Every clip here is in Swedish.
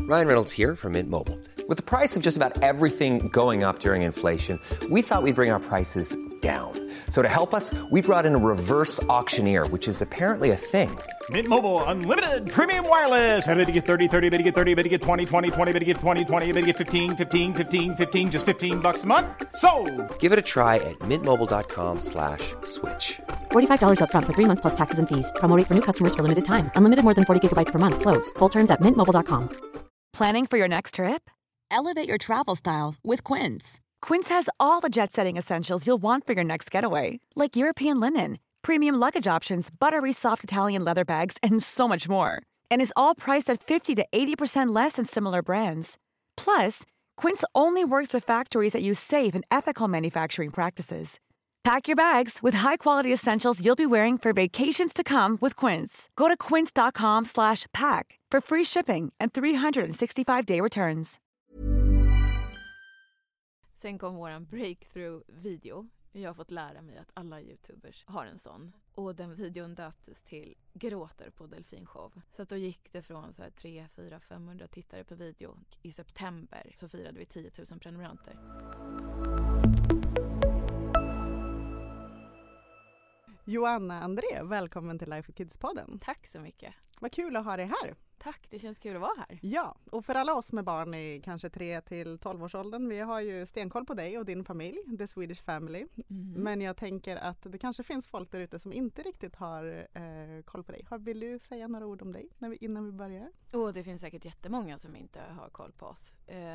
Ryan Reynolds here from Mint Mobile. With the price of just about everything going up during inflation, we thought we'd bring our prices down. So to help us, we brought in a reverse auctioneer, which is apparently a thing. Mint Mobile Unlimited Premium Wireless. How to get 30, 30, bit to get 30, bit to get 20, 20, 20, bit to get 20, 20, bit to get 15, 15, 15, 15, just $15 a month? Sold! Give it a try at mintmobile.com/switch. $45 up front for 3 months plus taxes and fees. Promo rate for new customers for limited time. Unlimited more than 40 gigabytes per month slows. Full terms at mintmobile.com. Planning for your next trip? Elevate your travel style with Quince. Quince has all the jet-setting essentials you'll want for your next getaway, like European linen, premium luggage options, buttery soft Italian leather bags, and so much more. And is all priced at 50 to 80% less than similar brands. Plus, Quince only works with factories that use safe and ethical manufacturing practices. Pack your bags with high-quality essentials you'll be wearing for vacations to come with Quince. Go to quince.com/pack for free shipping and 365-day returns. Sen kom våran breakthrough-video. Jag har fått lära mig att alla YouTubers har en sån. Och den videon döptes till Gråter på delfinshow. Så att då gick det från så här 3, 4, 500 tittare per video. I september så firade vi 10 000 prenumeranter. Joanna André, välkommen till Life with Kids-podden. Tack så mycket. Vad kul att ha dig här. Tack, det känns kul att vara här. Ja, och för alla oss med barn i kanske 3 till 12-årsåldern, vi har ju stenkoll på dig och din familj, The Swedish Family. Men jag tänker att det kanske finns folk där ute som inte riktigt har koll på dig. Vill du säga några ord om dig innan vi börjar? Det finns säkert jättemånga som inte har koll på oss.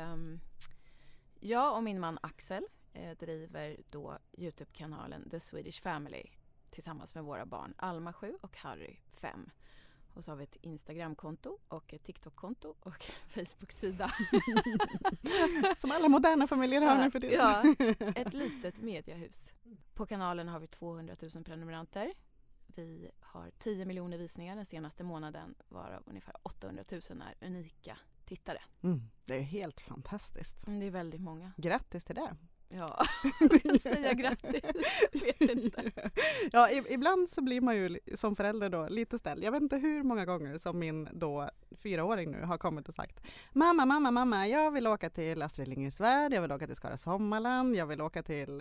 Jag och min man Axel driver då YouTube-kanalen The Swedish Family tillsammans med våra barn Alma 7 och Harry 5. Och så har vi ett Instagram-konto och ett TikTok-konto och Facebook-sida. Som alla moderna familjer har nu för det. Ja, ett litet mediehus. På kanalen har vi 200 000 prenumeranter. Vi har 10 miljoner visningar den senaste månaden, varav ungefär 800 000 är unika tittare. Det är helt fantastiskt. Det är väldigt många. Grattis till det. Ja, vill säga grattis. Vet inte. Ja, ibland så blir man ju som förälder då lite ställd. Jag vet inte hur många gånger som min då 4-åring nu har kommit och sagt: Mamma, jag vill åka till Astrid Lindgrens Värld, jag vill åka till Skara Sommarland, jag vill åka till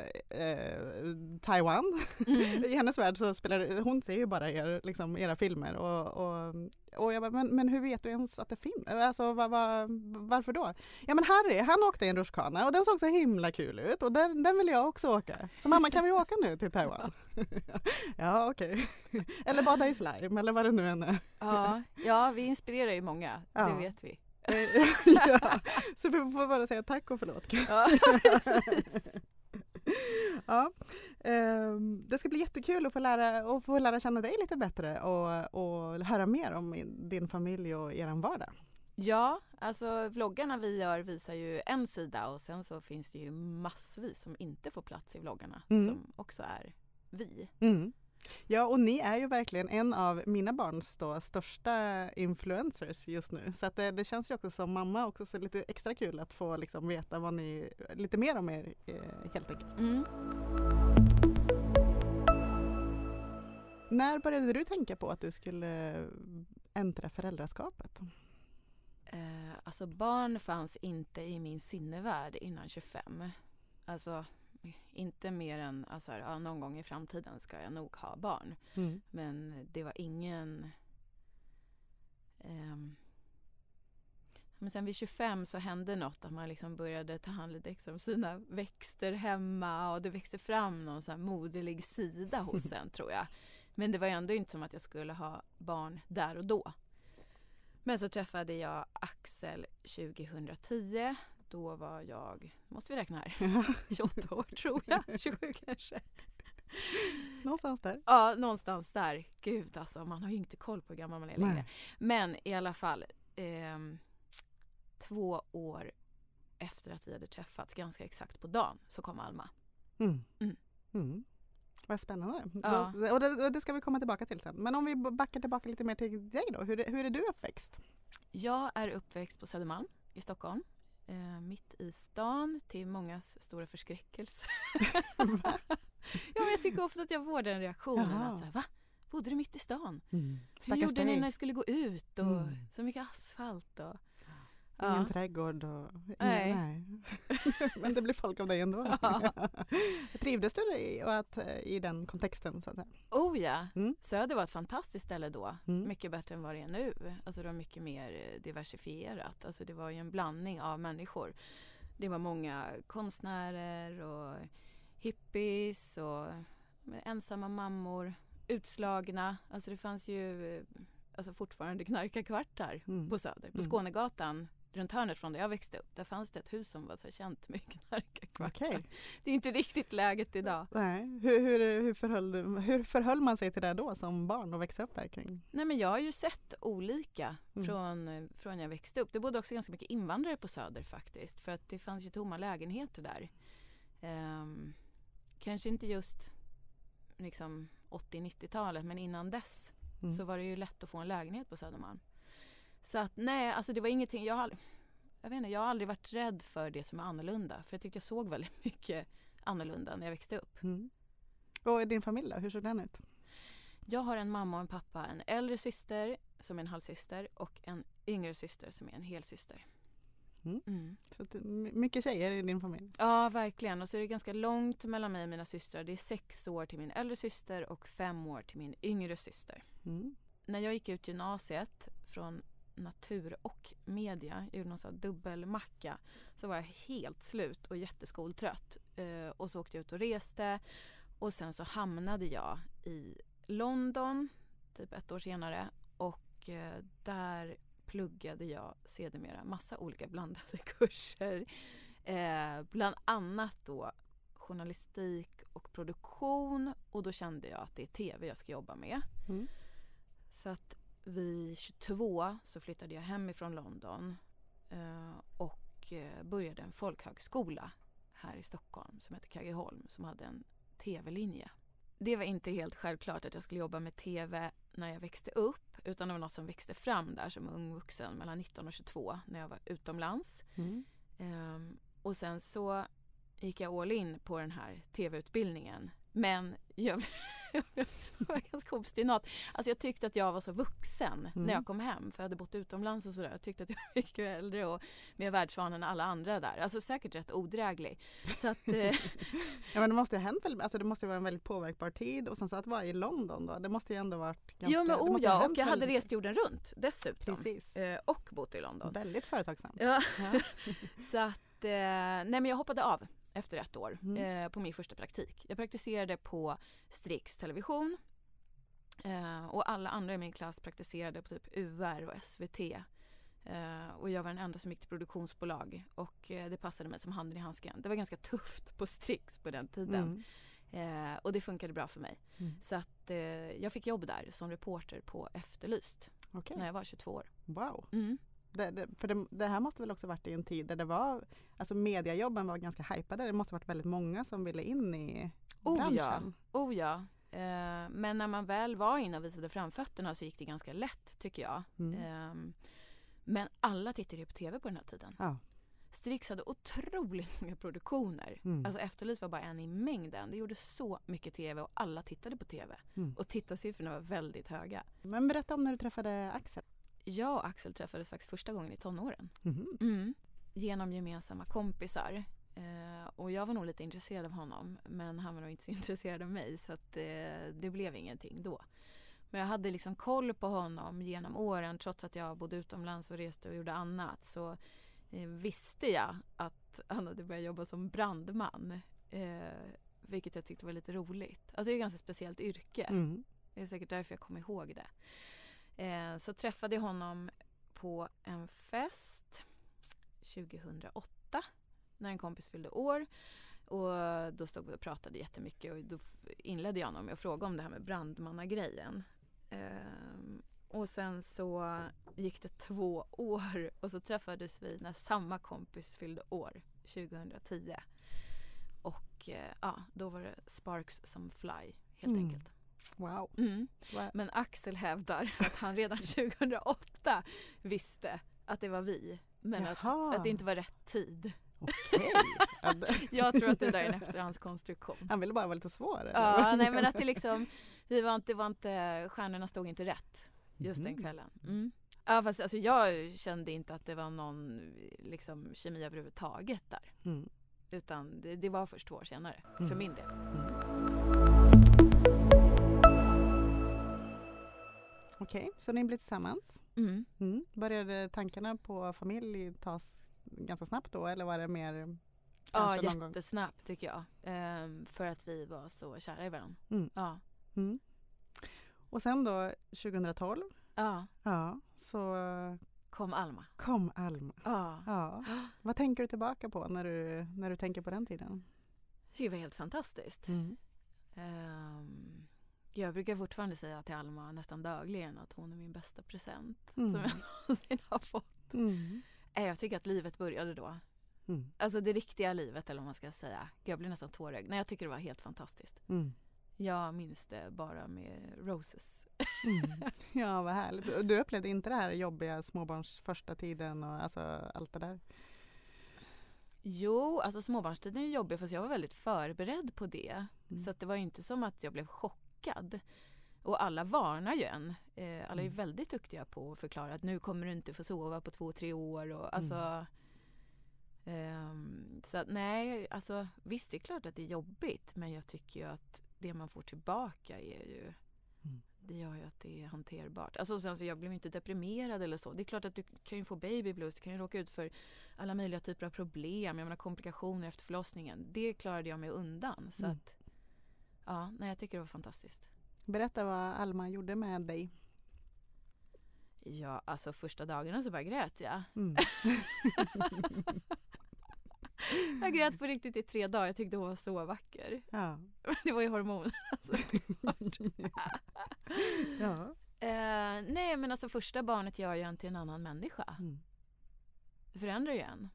Taiwan. I hennes värld så hon ser ju bara era filmer och jag bara, men hur vet du ens att det finns? Alltså varför då? Ja, men Harry, han åkte i en rutschkana och den såg så himla kul ut och den vill jag också åka. Så mamma, kan vi åka nu till Taiwan? Ja, okej. Eller bada i slime, eller vad det nu än är. Ja, vi inspirerar ju många, det vet vi. Ja, så vi får bara säga tack och förlåt. Ja, precis. Ja, det ska bli jättekul att få lära känna dig lite bättre och höra mer om din familj och er vardag. Ja, alltså vloggarna vi gör visar ju en sida och sen så finns det ju massvis som inte får plats i vloggarna som också är vi. Ja, och ni är ju verkligen en av mina barns största influencers just nu. Så att det känns ju också som mamma också så lite extra kul att få veta vad ni, lite mer om er helt enkelt. När började du tänka på att du skulle äntra föräldraskapet? Alltså barn fanns inte i min sinnevärld innan 25. Alltså inte mer än någon gång i framtiden ska jag nog ha barn. Men det var ingen... Men sen vid 25 så hände något att man började ta hand lite extra om sina växter hemma och det växte fram någon så här moderlig sida hos en, tror jag. Men det var ändå inte som att jag skulle ha barn där och då. Men så träffade jag Axel 2010. Då var jag, måste vi räkna här, 28 år tror jag, 27 kanske. Någonstans där. Ja, någonstans där. Gud alltså, man har ju inte koll på hur gammal man är längre. Men i alla fall, 2 år efter att vi hade träffats, ganska exakt på dagen, så kom Alma. Vad spännande. Ja. Och det ska vi komma tillbaka till sen. Men om vi backar tillbaka lite mer till dig då. Hur är du uppväxt? Jag är uppväxt på Södermalm i Stockholm. Mitt i stan, till mångas stora förskräckelse. Ja, men jag tycker ofta att jag får den reaktionen. Att va? Bodde du mitt i stan? Hur gjorde ni när det skulle gå ut? Och så mycket asfalt. Och... ingen trädgård och... Nej. Men det blir folk av dig ändå. Ja. Trivdes du i den kontexten så att säga? Oh ja, Mm. Söder var ett fantastiskt ställe då. Mm. Mycket bättre än vad det är nu. Alltså det var mycket mer diversifierat. Alltså det var ju en blandning av människor. Det var många konstnärer och hippies och ensamma mammor, utslagna. Alltså det fanns ju fortfarande knarkarkvartar på Söder. På Skånegatan, runt hörnet från där jag växte upp, där fanns det ett hus som var så känt med knarkarkvartar. Okej. Det är inte riktigt läget idag. Nej. Hur förhöll man sig till det då som barn och växa upp där kring? Nej, men jag har ju sett olika från jag växte upp. Det bodde också ganska mycket invandrare på Söder faktiskt. För att det fanns ju tomma lägenheter där. Kanske inte just liksom 80-90-talet, men innan dess så var det ju lätt att få en lägenhet på Södermalm. Så att nej, alltså det var ingenting. Jag har aldrig varit rädd för det som är annorlunda. För jag tyckte jag såg väldigt mycket annorlunda när jag växte upp. Mm. Och i din familj då, hur såg den ut? Jag har en mamma och en pappa, en äldre syster som är en halvsyster och en yngre syster som är en helsyster. Så mycket tjejer i din familj? Ja, verkligen. Och så är det ganska långt mellan mig och mina systrar. Det är 6 år till min äldre syster och 5 år till min yngre syster. När jag gick ut gymnasiet från natur och media, gjorde någon sån här dubbelmacka, så var jag helt slut och jätteskoltrött. Och så åkte jag ut och reste. Och sen så hamnade jag i London typ 1 år senare och där pluggade jag sedermera massa olika blandade kurser. Bland annat då journalistik och produktion, och då kände jag att det är tv jag ska jobba med. Så att vid 22 så flyttade jag hem ifrån London och började en folkhögskola här i Stockholm som heter Kaggeholm, som hade en tv-linje. Det var inte helt självklart att jag skulle jobba med tv när jag växte upp, utan det var något som växte fram där som ung vuxen mellan 19 och 22 när jag var utomlands. Och sen så gick jag all in på den här tv-utbildningen. Men jag var ganska obstinat. Alltså jag tyckte att jag var så vuxen när jag kom hem. För jag hade bott utomlands och sådär. Jag tyckte att jag var mycket äldre och mer världsvan än alla andra där. Alltså säkert rätt odräglig. Så att, ja, men det måste ju ha hänt, alltså det måste ju vara en väldigt påverkbar tid. Och sen så att vara i London då, det måste ju ändå varit ganska... Jo, men och jag hade rest jorden runt dessutom. Precis. Och bott i London. Väldigt företagsamt. Ja. Så att, nej men jag hoppade av efter 1 år på min första praktik. Jag praktiserade på Strix Television och alla andra i min klass praktiserade på typ UR och SVT. Och jag var den enda som gick till produktionsbolag och det passade mig som handen i handsken. Det var ganska tufft på Strix på den tiden. Och det funkade bra för mig. Så att jag fick jobb där som reporter på Efterlyst när jag var 22 år. Wow. Det här måste väl också varit i en tid där det var, alltså mediajobben var ganska hypade. Det måste varit väldigt många som ville in i branschen. Oh ja. Men när man väl var inne och visade framfötterna så gick det ganska lätt, tycker jag. Men alla tittade ju på tv på den här tiden. Ja. Strix hade otroligt många produktioner. Alltså Efterlyst var bara en i mängden. Det gjorde så mycket tv och alla tittade på tv. Och tittarsiffrorna var väldigt höga. Men berätta om när du träffade Axel. Jag och Axel träffades faktiskt första gången i tonåren. Genom gemensamma kompisar. Och jag var nog lite intresserad av honom. Men han var nog inte så intresserad av mig. Så att, det blev ingenting då. Men jag hade liksom koll på honom genom åren. Trots att jag bodde utomlands och reste och gjorde annat. Så visste jag att han hade börjat jobba som brandman. Vilket jag tyckte var lite roligt. Alltså det är ett ganska speciellt yrke. Det är säkert därför jag kommer ihåg det. Så träffade jag honom på en fest 2008 när en kompis fyllde år. Och då stod vi och pratade jättemycket och då inledde jag honom med att fråga om det här med brandmannagrejen. Och sen så gick det 2 år och så träffades vi när samma kompis fyllde år 2010. Och då var det sparks som fly helt enkelt. Wow. Men Axel hävdar att han redan 2008 visste att det var vi. Men att det inte var rätt tid. Okej. Jag tror att det där är en efterhandskonstruktion. Han ville bara vara lite svår. Ja, nej, men att det liksom, stjärnorna stod inte rätt just den kvällen. Ja, fast alltså, jag kände inte att det var någon liksom, kemi överhuvudtaget där. Utan det var först 2 år senare, för min del. Okej, så ni blir tillsammans. Började tankarna på familj tas ganska snabbt då, eller var det mer? Ja, jättesnabbt tycker jag. För att vi var så kära i varandra. Ja. Och sen då 2012? Ja, så kom Alma. Ja. Vad tänker du tillbaka på när du tänker på den tiden? Det var helt fantastiskt. Jag brukar fortfarande säga till Alma nästan dagligen att hon är min bästa present som jag någonsin har fått. Jag tycker att livet började då. Alltså det riktiga livet, eller vad man ska säga. Jag blir nästan tårögd. Nej, jag tycker det var helt fantastiskt. Jag minns det bara med roses. Ja, vad härligt. Du upplevde inte det här jobbiga småbarns första tiden och alltså allt det där? Jo, alltså småbarnstiden är jobbig, fast jag var väldigt förberedd på det. Så att det var inte som att jag blev chockad. Och alla varnar ju en. Alla är väldigt duktiga på att förklara att nu kommer du inte få sova på 2-3 år. Och, alltså, så att, nej, alltså, visst det är klart att det är jobbigt. Men jag tycker ju att det man får tillbaka är ju... Det gör ju att det är hanterbart. Alltså, sen, så jag blev inte deprimerad eller så. Det är klart att du kan ju få baby blues. Du kan ju råka ut för alla möjliga typer av problem. Jag menar komplikationer efter förlossningen. Det klarade jag mig undan. Så att, ja, nej, jag tycker det var fantastiskt. Berätta vad Alma gjorde med dig. Ja, alltså första dagarna så bara grät jag. Jag grät på riktigt i 3 dagar. Jag tyckte hon var så vacker. Ja. Det var ju hormoner. Alltså. Ja. Nej, men alltså första barnet gör ju en till en annan människa. Det förändrar ju en.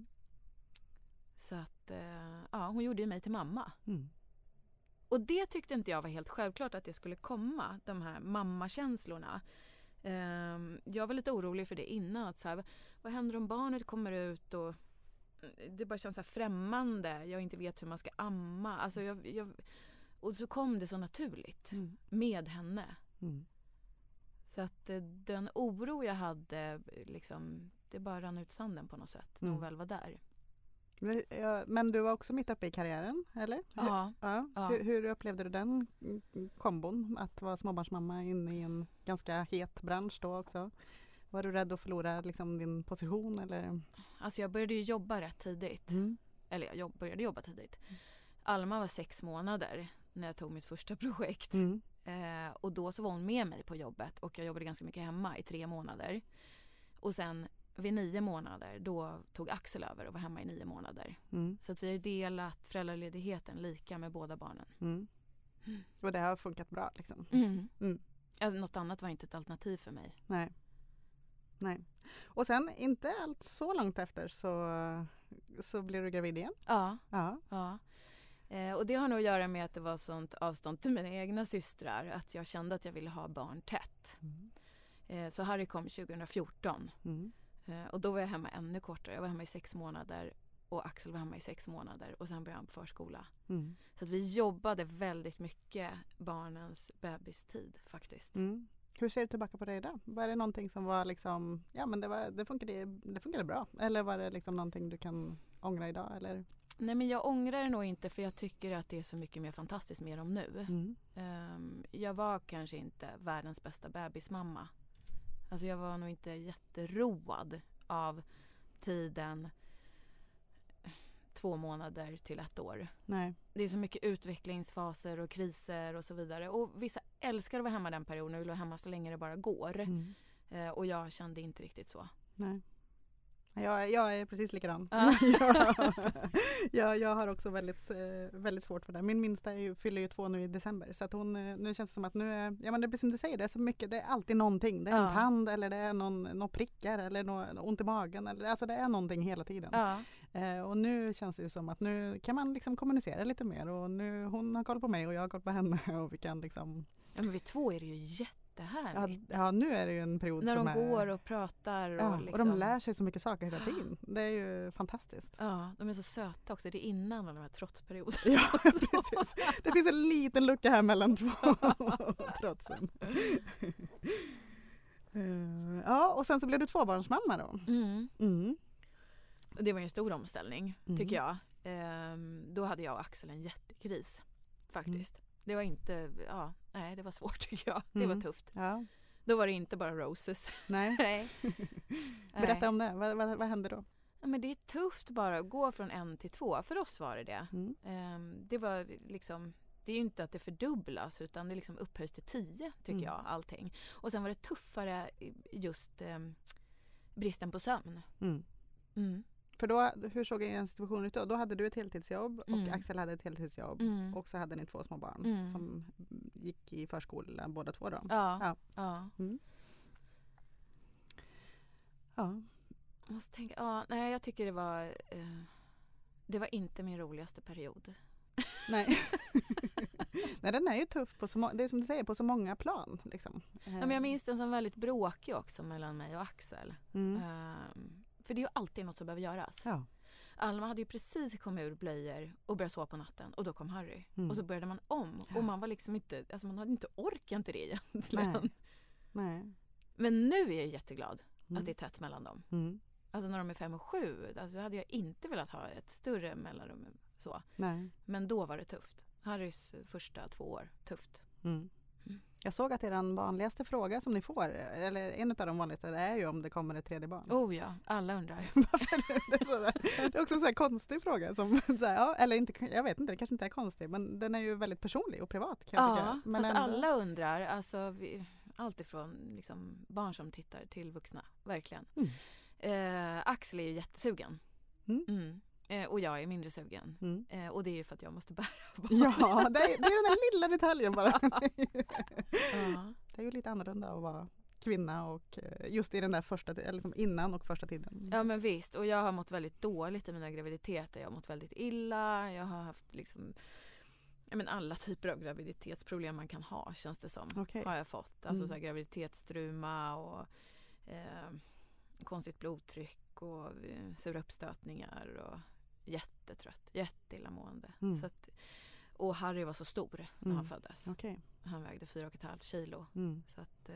Så att, ja, hon gjorde ju mig till mamma. Och det tyckte inte jag var helt självklart att det skulle komma, de här mammakänslorna. Jag var lite orolig för det innan. Att så här, vad händer om barnet kommer ut och det bara känns så här främmande. Jag inte vet hur man ska amma. Alltså och så kom det så naturligt med henne. Så att den oro jag hade, liksom, det bara rann ut sanden på något sätt när hon väl var där. Men du var också mitt uppe i karriären, eller? Ja. Hur upplevde du den kombon? Att vara småbarnsmamma inne i en ganska het bransch då också? Var du rädd att förlora liksom, din position? Eller? Alltså jag började ju jobba rätt tidigt. Eller jag började jobba tidigt. Alma var 6 månader när jag tog mitt första projekt. Och då så var hon med mig på jobbet. Och jag jobbade ganska mycket hemma i 3 månader. Och sen vid 9 månader, då tog Axel över och var hemma i 9 månader. Så att vi har delat föräldraledigheten lika med båda barnen. Och det har funkat bra liksom? Alltså, något annat var inte ett alternativ för mig. Nej. Och sen, inte allt så långt efter, så blev du gravid igen? Ja. Och det har nog att göra med att det var sånt avstånd till mina egna systrar. Att jag kände att jag ville ha barn tätt. Så Harry kom 2014. Och då var jag hemma ännu kortare. Jag var hemma i 6 månader. Och Axel var hemma i 6 månader. Och sen började han på förskola. Så att vi jobbade väldigt mycket barnens bebistid faktiskt. Hur ser du tillbaka på det idag? Var det någonting som var liksom, ja men det funkade bra? Eller var det liksom någonting du kan ångra idag? Eller? Nej, men jag ångrar det nog inte, för jag tycker att det är så mycket mer fantastiskt med dem nu. Jag var kanske inte världens bästa bebismamma. Alltså jag var nog inte jätteroad av tiden 2 månader till 1 år. Nej. Det är så mycket utvecklingsfaser och kriser och så vidare. Och vissa älskar att vara hemma den perioden och vill vara hemma så länge det bara går. Och jag kände inte riktigt så. Nej. Jag är precis likadan. Jag har också väldigt svårt för det. Min minsta fyller ju 2 nu i december. Så att nu känns det som att nu är, ja men det blir som du säger, det är så mycket, det är alltid någonting. Det är en tand eller det är någon prickar eller ont i magen. Alltså det är någonting hela tiden. Och nu känns det ju som att nu kan man liksom kommunicera lite mer. Och nu, hon har koll på mig och jag har koll på henne. Och vi kan liksom... Ja, men vid 2 är det ju jättehärligt. Ja, nu är det ju en period när som de går och pratar. Ja, liksom... och de lär sig så mycket saker hela tiden. Det är ju fantastiskt. Ja, de är så söta också. Det är innan de här trotsperioderna. Ja, precis. Det finns en liten lucka här mellan 2 och trotsen. Ja, och sen så blev du tvåbarnsmamma då. Och det var ju en stor omställning, tycker jag. Då hade jag och Axel en jättekris, faktiskt. Det var inte, det var svårt tycker jag. Det var tufft. Ja. Då var det inte bara roses. Nej. Berätta om det. Vad hände då? Ja, men det är tufft bara att gå från 1 till 2. För oss var det. Det var liksom, det är ju inte att det fördubblas utan det liksom upphöjs till 10 tycker jag, allting. Och sen var det tuffare just bristen på sömn. För då, hur såg er situation ut då? Då hade du ett heltidsjobb och Axel hade ett heltidsjobb och så hade ni 2 små barn som gick i förskolan båda 2 då. Ja. Jag måste tänka, jag tycker det var inte min roligaste period. Nej. Nej, den är ju tuff på det är som du säger, på så många plan liksom. Ja, men jag minns den som väldigt bråkig också mellan mig och Axel. För det är ju alltid något som behöver göras. Ja. Alma hade ju precis kommit ur blöjor och började sova på natten. Och då kom Harry. Och så började man om. Ja. Och man var liksom inte, alltså man hade inte orkat till det egentligen. Nej. Men nu är jag jätteglad att det är tätt mellan dem. Alltså när de är 5 och 7. Alltså hade jag inte velat ha ett större mellanrum så. Nej. Men då var det tufft. Harrys första 2 år, tufft. Jag såg att er vanligaste fråga som ni får, eller en av de vanligaste, är ju om det kommer ett 3:e barn. Oh ja, alla undrar. Varför är det sådär? Det är också en sån här konstig fråga som, såhär, eller inte, jag vet inte, det kanske inte är konstig, men den är ju väldigt personlig och privat. Kan jag tycka. Men fast ändå... alla undrar, alltså allt ifrån liksom, barn som tittar till vuxna, verkligen. Axel är ju jättesugen. Och jag är mindre sugen. Och det är ju för att jag måste bära barn. Ja, det är den där lilla detaljen bara. Det är ju lite annorlunda att vara kvinna och just i den där första, eller liksom innan och första tiden. Ja men visst, och jag har mått väldigt dåligt i mina graviditeter. Jag har mått väldigt illa. Jag har haft liksom alla typer av graviditetsproblem man kan ha, känns det som. Har jag fått. Alltså så här, graviditetsstruma och konstigt blodtryck och sura uppstötningar och jättetrött, jätteillamående. Så att, och Harry var så stor när han föddes. Han vägde 4,5 kilo. Så att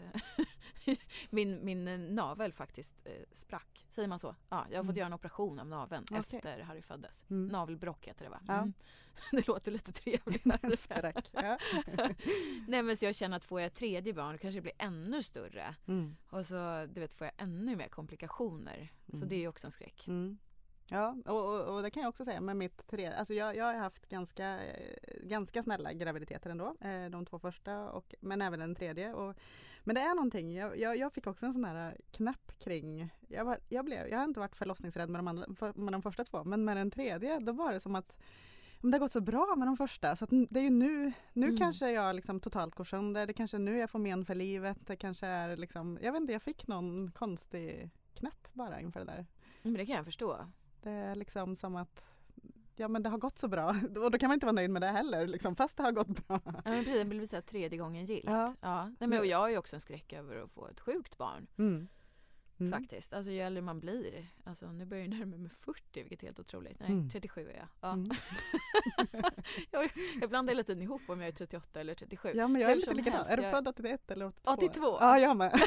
min navel faktiskt sprack. Säger man så? Ja, jag har fått göra en operation av naveln efter Harry föddes. Navelbrock heter det, va? Det låter lite trevligt. Sprack. Nej, men så jag känner att får jag ett 3:e barn kanske det blir ännu större. Och så får jag ännu mer komplikationer. Så det är ju också en skräck. Ja, och det kan jag också säga med mitt 3. Alltså jag har haft ganska snälla graviditeter ändå. De 2 första, men även den 3:e. Men det är någonting. Jag fick också en sån här knapp kring... Jag har inte varit förlossningsrädd med de första 2. Men med den 3:e, då var det som att det har gått så bra med de första. Så att det är ju nu kanske jag liksom totalt går sönder. Det kanske är nu jag får men för livet. Det kanske är liksom... Jag vet inte, jag fick någon konstig knapp bara inför det där. Men det kan jag förstå. Det är liksom som att men det har gått så bra. Och då kan man inte vara nöjd med det heller, liksom, fast det har gått bra. Ja, men det blir så här 3:e gången gillt. Ja. Nej, men och jag har ju också en skräck över att få ett sjukt barn. Faktiskt. Alltså ju äldre man blir. Alltså nu börjar jag närma mig 40, vilket är helt otroligt. Nej, 37 är jag. Ja. Jag blandar hela tiden ihop om jag är 38 eller 37. Ja, men jag är lite likadan. Är du född 81 eller 82? 82. Ja, jag med.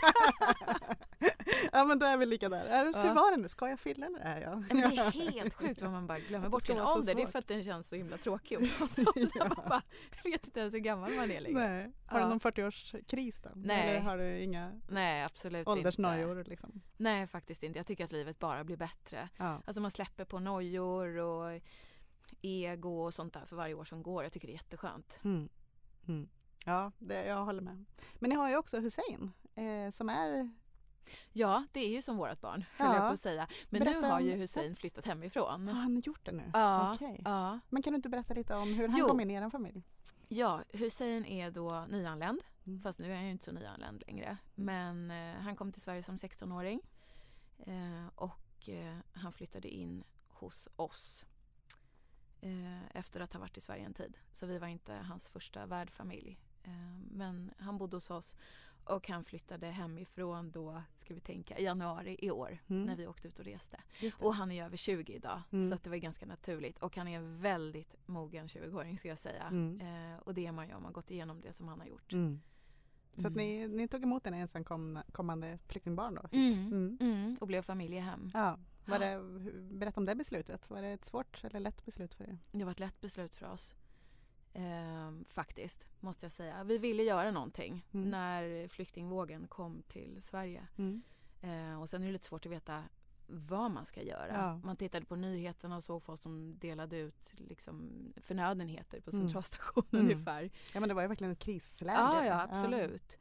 Ja, men då är vi lika där. Hur var det nu? Ska jag fylla eller är jag? Men det är helt sjukt vad man bara glömmer bort sin ålder. Det är för att den känns så himla tråkig att prata om. Så man bara vet inte ens hur gammal man är längre. Nej. Har du någon 40-årskris då? Nej. Eller har du inga åldersnojor liksom? Nej, faktiskt inte. Jag tycker att livet bara blir bättre. Ja. Alltså man släpper på nojor och ego och sånt där för varje år som går. Jag tycker det är jätteskönt. Ja, jag håller med. Men ni har ju också Hussein som är... Ja, det är ju som vårat barn, höll jag på att säga. Men nu har ju Hussein flyttat hemifrån. Ja, han har gjort det nu? Ja. Okej. Ja. Men kan du inte berätta lite om hur han kom in i er familj? Ja, Hussein är då nyanländ. Fast nu är han ju inte så nyanländ längre. Men han kom till Sverige som 16-åring. Och han flyttade in hos oss efter att ha varit i Sverige en tid. Så vi var inte hans första värdfamilj. Men han bodde hos oss. Och han flyttade hemifrån då, ska vi tänka, i januari i år när vi åkte ut och reste. Och han är över 20 idag, så att det var ganska naturligt. Och han är väldigt mogen 20-åring, ska jag säga. Och det är man ju om man gått igenom det som han har gjort. Så att ni tog emot en ensamkommande flyktingbarn då? Och blev familjehem. Ja. Berätta om det beslutet. Var det ett svårt eller lätt beslut för er? Det var ett lätt beslut för oss. Faktiskt, måste jag säga. Vi ville göra någonting när flyktingvågen kom till Sverige. Och sen är det lite svårt att veta vad man ska göra. Ja. Man tittade på nyheterna och såg folk som delade ut liksom förnödenheter på centralstationen ungefär. Ja, men det var ju verkligen ett krisläge. Ja, absolut.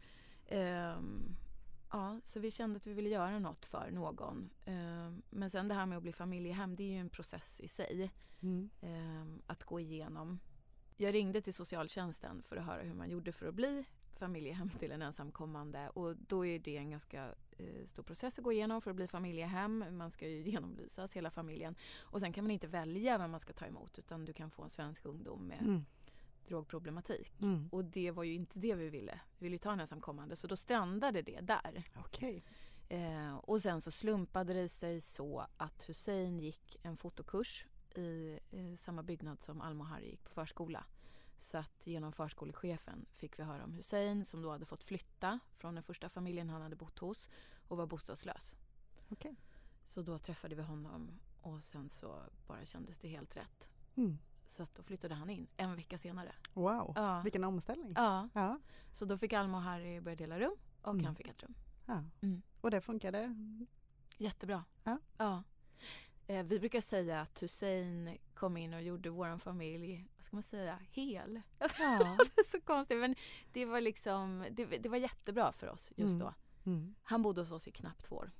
Ja, så vi kände att vi ville göra något för någon. Men sen det här med att bli familjehem, det är ju en process i sig. Att gå igenom. Jag ringde till socialtjänsten för att höra hur man gjorde för att bli familjehem till en ensamkommande. Och då är det en ganska stor process att gå igenom för att bli familjehem. Man ska ju genomlysas, hela familjen. Och sen kan man inte välja vem man ska ta emot, utan du kan få en svensk ungdom med drogproblematik. Och det var ju inte det vi ville. Vi ville ju ta en ensamkommande, så då strandade det där. Okej. Och sen så slumpade det sig så att Hussein gick en fotokurs i samma byggnad som Alma och Harry gick på förskola. Så att genom förskolechefen fick vi höra om Hussein som då hade fått flytta från den första familjen han hade bott hos och var bostadslös. Okej. Så då träffade vi honom och sen så bara kändes det helt rätt. Så att då flyttade han in en vecka senare. Wow, vilken omställning. Ja. Så då fick Alma och Harry börja dela rum och han fick ett rum. Ja. Och det funkade? Jättebra. Ja. Vi brukar säga att Hussein kom in och gjorde våran familj, vad ska man säga, hel. Ja. Det är så konstigt, men det var liksom, det var jättebra för oss just då. Han bodde hos oss i knappt 2 år.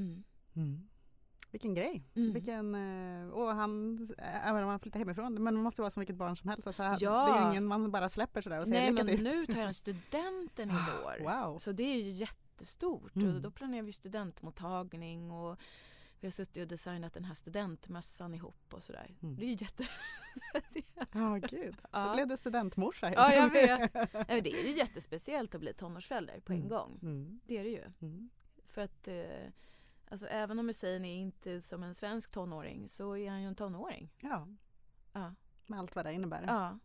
Vilken grej. Och han, även om han flyttar hemifrån, men man måste vara som vilket barn som helst. Alltså, det är ju ingen man bara släpper sådär och säger lycka till. Nej, men nu tar jag studenten i vår. Wow. Så det är ju jättestort. Och då planerar vi studentmottagning och vi har suttit och designat den här studentmössan ihop och sådär. Det är ju jättespeciellt. Gud. Då blev det studentmorsa. Ja, jag vet. Det är ju jättespeciellt att bli tonårsförälder på en gång. Det är det ju. För att alltså, även om Hussein är inte som en svensk tonåring så är han ju en tonåring. Ja. Med allt vad det innebär. Ja.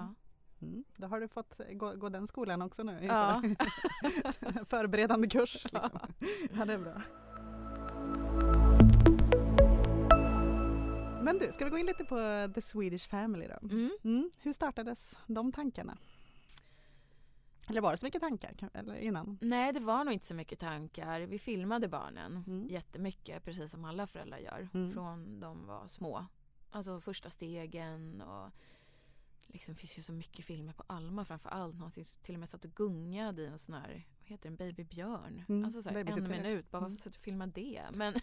Då har du fått gå den skolan också nu. Förberedande kurs. Liksom. Ja, det är bra. Men du, ska vi gå in lite på The Swedish Family då? Hur startades de tankarna? Eller var det så mycket tankar eller innan? Nej, det var nog inte så mycket tankar. Vi filmade barnen jättemycket, precis som alla föräldrar gör. Från de var små. Alltså första stegen och liksom finns ju så mycket filmer på Alma framför allt. Någon till och med satt och gungade i en sån här, vad heter det, en babybjörn. Alltså så här, en minut, bara varför satt du filma det? Men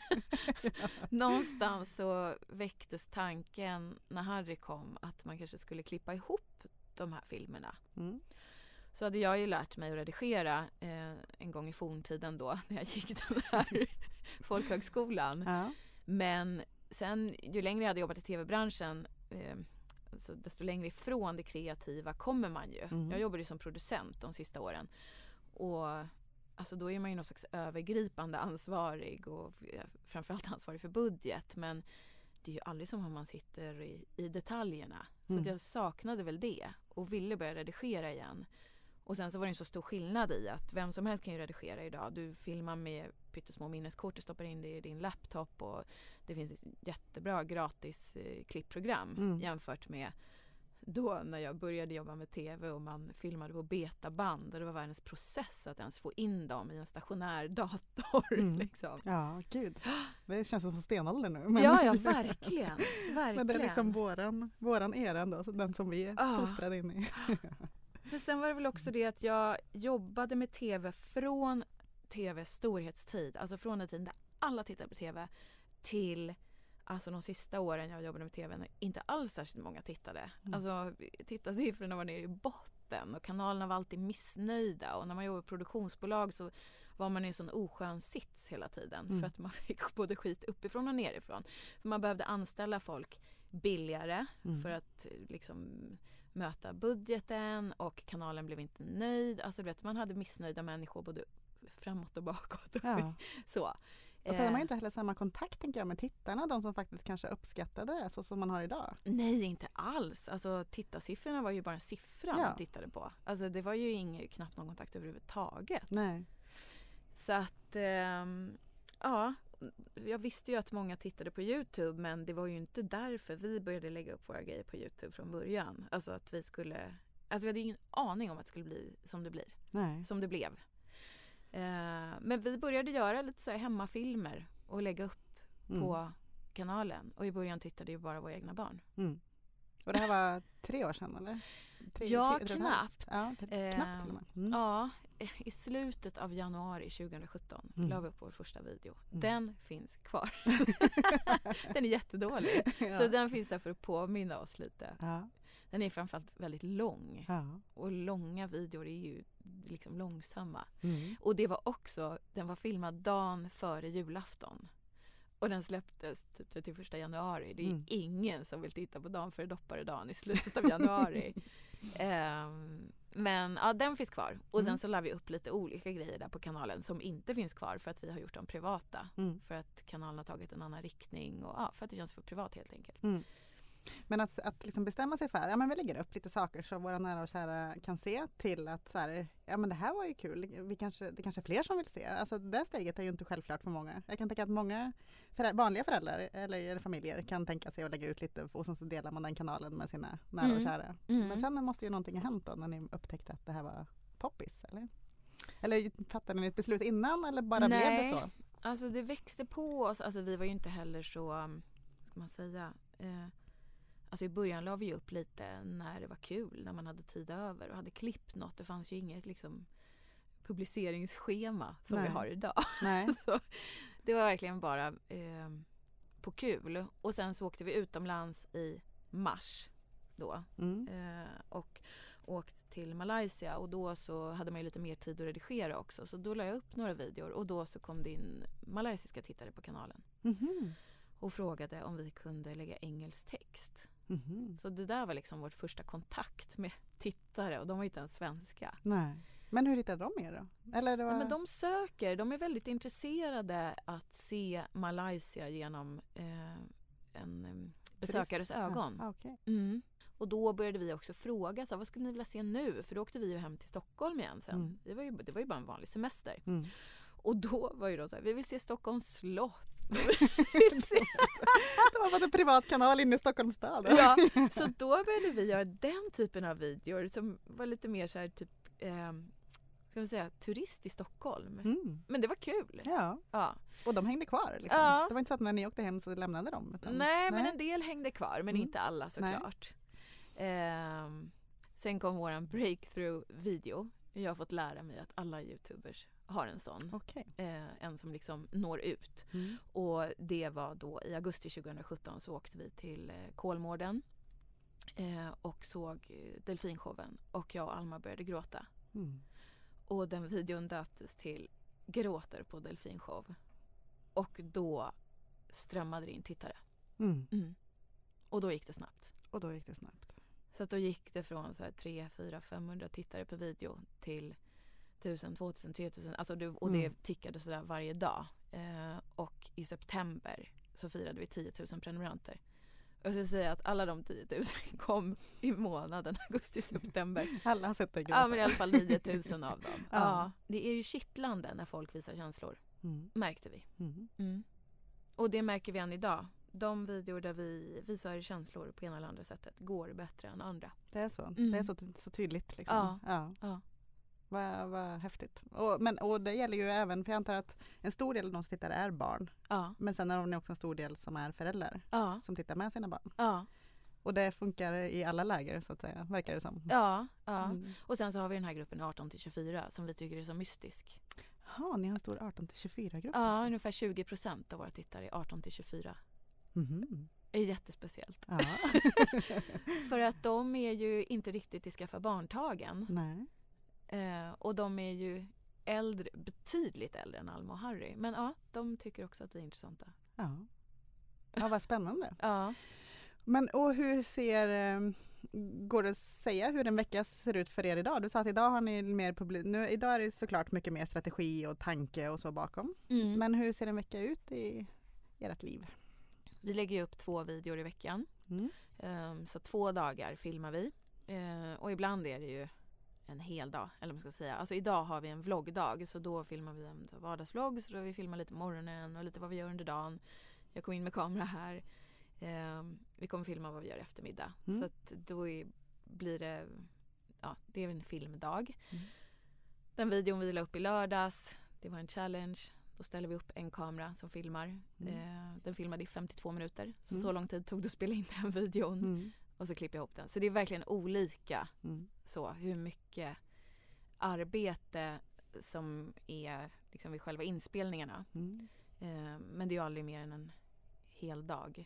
någonstans så väcktes tanken när Harry kom att man kanske skulle klippa ihop de här filmerna. Så hade jag ju lärt mig att redigera en gång i forntiden då när jag gick den här folkhögskolan. Men sen ju längre jag hade jobbat i tv-branschen så desto längre ifrån det kreativa kommer man ju. Jag jobbade ju som producent de sista åren. Och alltså då är man ju någon slags övergripande ansvarig och framförallt ansvarig för budget. Men det är ju aldrig som om man sitter i detaljerna. Så att jag saknade väl det och ville börja redigera igen. Och sen så var det en så stor skillnad i att vem som helst kan ju redigera idag. Du filmar med pyttesmå minneskort, du stoppar in det i din laptop och det finns ett jättebra gratis klippprogram jämfört med då när jag började jobba med tv och man filmade på betaband och det var världens process att ens få in dem i en stationär dator. Liksom. Ja, gud. Det känns som stenålder nu. Men ja, verkligen. Men det är liksom våran era ändå, den som vi är fostrade in i. Men sen var det väl också det att jag jobbade med tv från tvs storhetstid. Alltså från den tiden där alla tittade på tv till alltså de sista åren jag jobbade med tv när inte alls särskilt många tittade. Alltså tittarsiffrorna var nere i botten och kanalerna var alltid missnöjda. Och när man jobbade i produktionsbolag så var man i en sån oskön sits hela tiden. För att man fick både skit uppifrån och nerifrån. För man behövde anställa folk billigare för att liksom möta budgeten och kanalen blev inte nöjd. Alltså man hade missnöjda människor både framåt och bakåt. Så. Och så har man ju inte heller samma kontakt, tänker jag, med tittarna, de som faktiskt kanske uppskattade det så som man har idag. Nej, inte alls. Alltså tittarsiffrorna var ju bara en siffra man tittade på. Alltså det var ju knappt någon kontakt överhuvudtaget. Nej. Så att, jag visste ju att många tittade på YouTube, men det var ju inte därför vi började lägga upp våra grejer på YouTube från början. Alltså att vi hade ingen aning om att det skulle bli som det blir. Nej. Som det blev. Men vi började göra lite så här hemmafilmer och lägga upp på kanalen. Och i början tittade ju bara våra egna barn. Mm. Och det här var 3 år sedan, eller? Knappt. Ja, knappt till och med. Mm. Ja, i slutet av januari 2017 la vi upp vår första video. Den finns kvar. Den är jättedålig. Så den finns där för att påminna oss lite. Ja. Den är framförallt väldigt lång. Ja. Och långa videor är ju liksom långsamma. Mm. Och den var filmad dagen före julafton. Och den släpptes 31 januari. Det är ingen som vill titta på dagen före dopparedagen i slutet av januari. Men ja, den finns kvar. Och sen så la vi upp lite olika grejer där på kanalen som inte finns kvar för att vi har gjort dem privata. För att kanalen har tagit en annan riktning och för att det känns för privat helt enkelt. Mm. Men att liksom bestämma sig för, men vi lägger upp lite saker så våra nära och kära kan se, till att så här, men det här var ju kul, det kanske är fler som vill se. Alltså det steget är ju inte självklart för många. Jag kan tänka att många vanliga föräldrar eller familjer kan tänka sig att lägga ut lite och sen så delar man den kanalen med sina nära och kära. Men sen måste ju någonting ha hänt då när ni upptäckte att det här var poppis, eller fattade ni ett beslut innan eller bara blev det så? Alltså det växte på oss, alltså vi var ju inte heller så, ska man säga, alltså i början la vi upp lite när det var kul, när man hade tid över och hade klippt något. Det fanns ju inget liksom publiceringsschema som vi har idag. Nej. Så det var verkligen bara på kul. Och sen så åkte vi utomlands i mars då. Och åkte till Malaysia och då så hade man ju lite mer tid att redigera också. Så då la jag upp några videor och då så kom det in malaysiska tittare på kanalen. Och frågade om vi kunde lägga engelsk text. Så det där var liksom vår första kontakt med tittare och de var inte ens svenska. Nej. Men hur hittade de er då? Eller det var... men de är väldigt intresserade att se Malaysia genom en besökares ögon. Ja, okay. Och då började vi också fråga, vad skulle ni vilja se nu? För då åkte vi ju hem till Stockholm igen sen. Det var ju bara en vanlig semester. Och då var ju då så här, vi vill se Stockholms slott. Det var en privat kanal inne i Stockholms stad. Ja, så då började vi göra den typen av videor som var lite mer så här typ ska vi säga turist i Stockholm. Men det var kul. Ja. Och de hängde kvar liksom. Ja. Det var inte så att när ni åkte hem så lämnade de. Nej, men en del hängde kvar, men inte alla såklart. Sen kom våran breakthrough-video. Jag har fått lära mig att alla YouTubers har en sån. Okay. En som liksom når ut. Och det var då i augusti 2017 så åkte vi till Kolmården och såg delfinshowen. Och jag och Alma började gråta. Och den videon döptes till Gråter på delfinshow. Och då strömmade det in tittare. Och då gick det snabbt. Så att då gick det från så här 3, 4, 500 tittare per video till 1000, 2000, 3000. Alltså och det tickade sådär varje dag. Och i september så firade vi 10 000 prenumeranter. Jag ska säga att alla de 10 000 kom i månaden augusti-september. Alla har sett det. Ja, men i alla fall 9 000 av dem. Ja, det är ju kittlande när folk visar känslor. Märkte vi. Och det märker vi än idag. De videor där vi visar känslor på ena eller andra sättet går bättre än andra. Det är så. Det är så tydligt liksom. Ja. Vad häftigt. Och det gäller ju även, för jag antar att en stor del av de som tittar är barn. Men sen är det också en stor del som är föräldrar som tittar med sina barn. Och det funkar i alla läger så att säga, verkar det som. Ja. Och sen så har vi den här gruppen 18-24 som vi tycker är så mystisk. Ja, ni har en stor 18-24-grupp. Ja, ungefär 20% av våra tittare är 18-24. Det är jättespeciellt. Ja. För att de är ju inte riktigt i skaffa barntagen. Nej. Och de är ju betydligt äldre än Alma och Harry. Men ja, de tycker också att vi är intressanta. Ja, vad spännande. Ja. Men och hur ser Går det att säga hur en vecka ser ut för er idag? Du sa att idag har ni mer idag är det såklart mycket mer strategi och tanke och så bakom. Men hur ser en vecka ut i ert liv? Vi lägger ju upp 2 videor i veckan. Så 2 dagar filmar vi. Och ibland är det ju en hel dag, eller man ska säga. Alltså idag har vi en vloggdag, så då filmar vi en vardagsvlogg. Så då vi filmar lite morgonen och lite vad vi gör under dagen. Jag kom in med kamera här. Vi kommer filma vad vi gör i eftermiddag. Så att då blir det, det är en filmdag. Den videon vi la upp i lördags, det var en challenge. Då ställer vi upp en kamera som filmar. Den filmade i 52 minuter. Så lång tid tog det att spela in den videon. Och så klipper jag ihop den. Så det är verkligen olika så hur mycket arbete som är liksom vid själva inspelningarna. Men det är ju aldrig mer än en hel dag.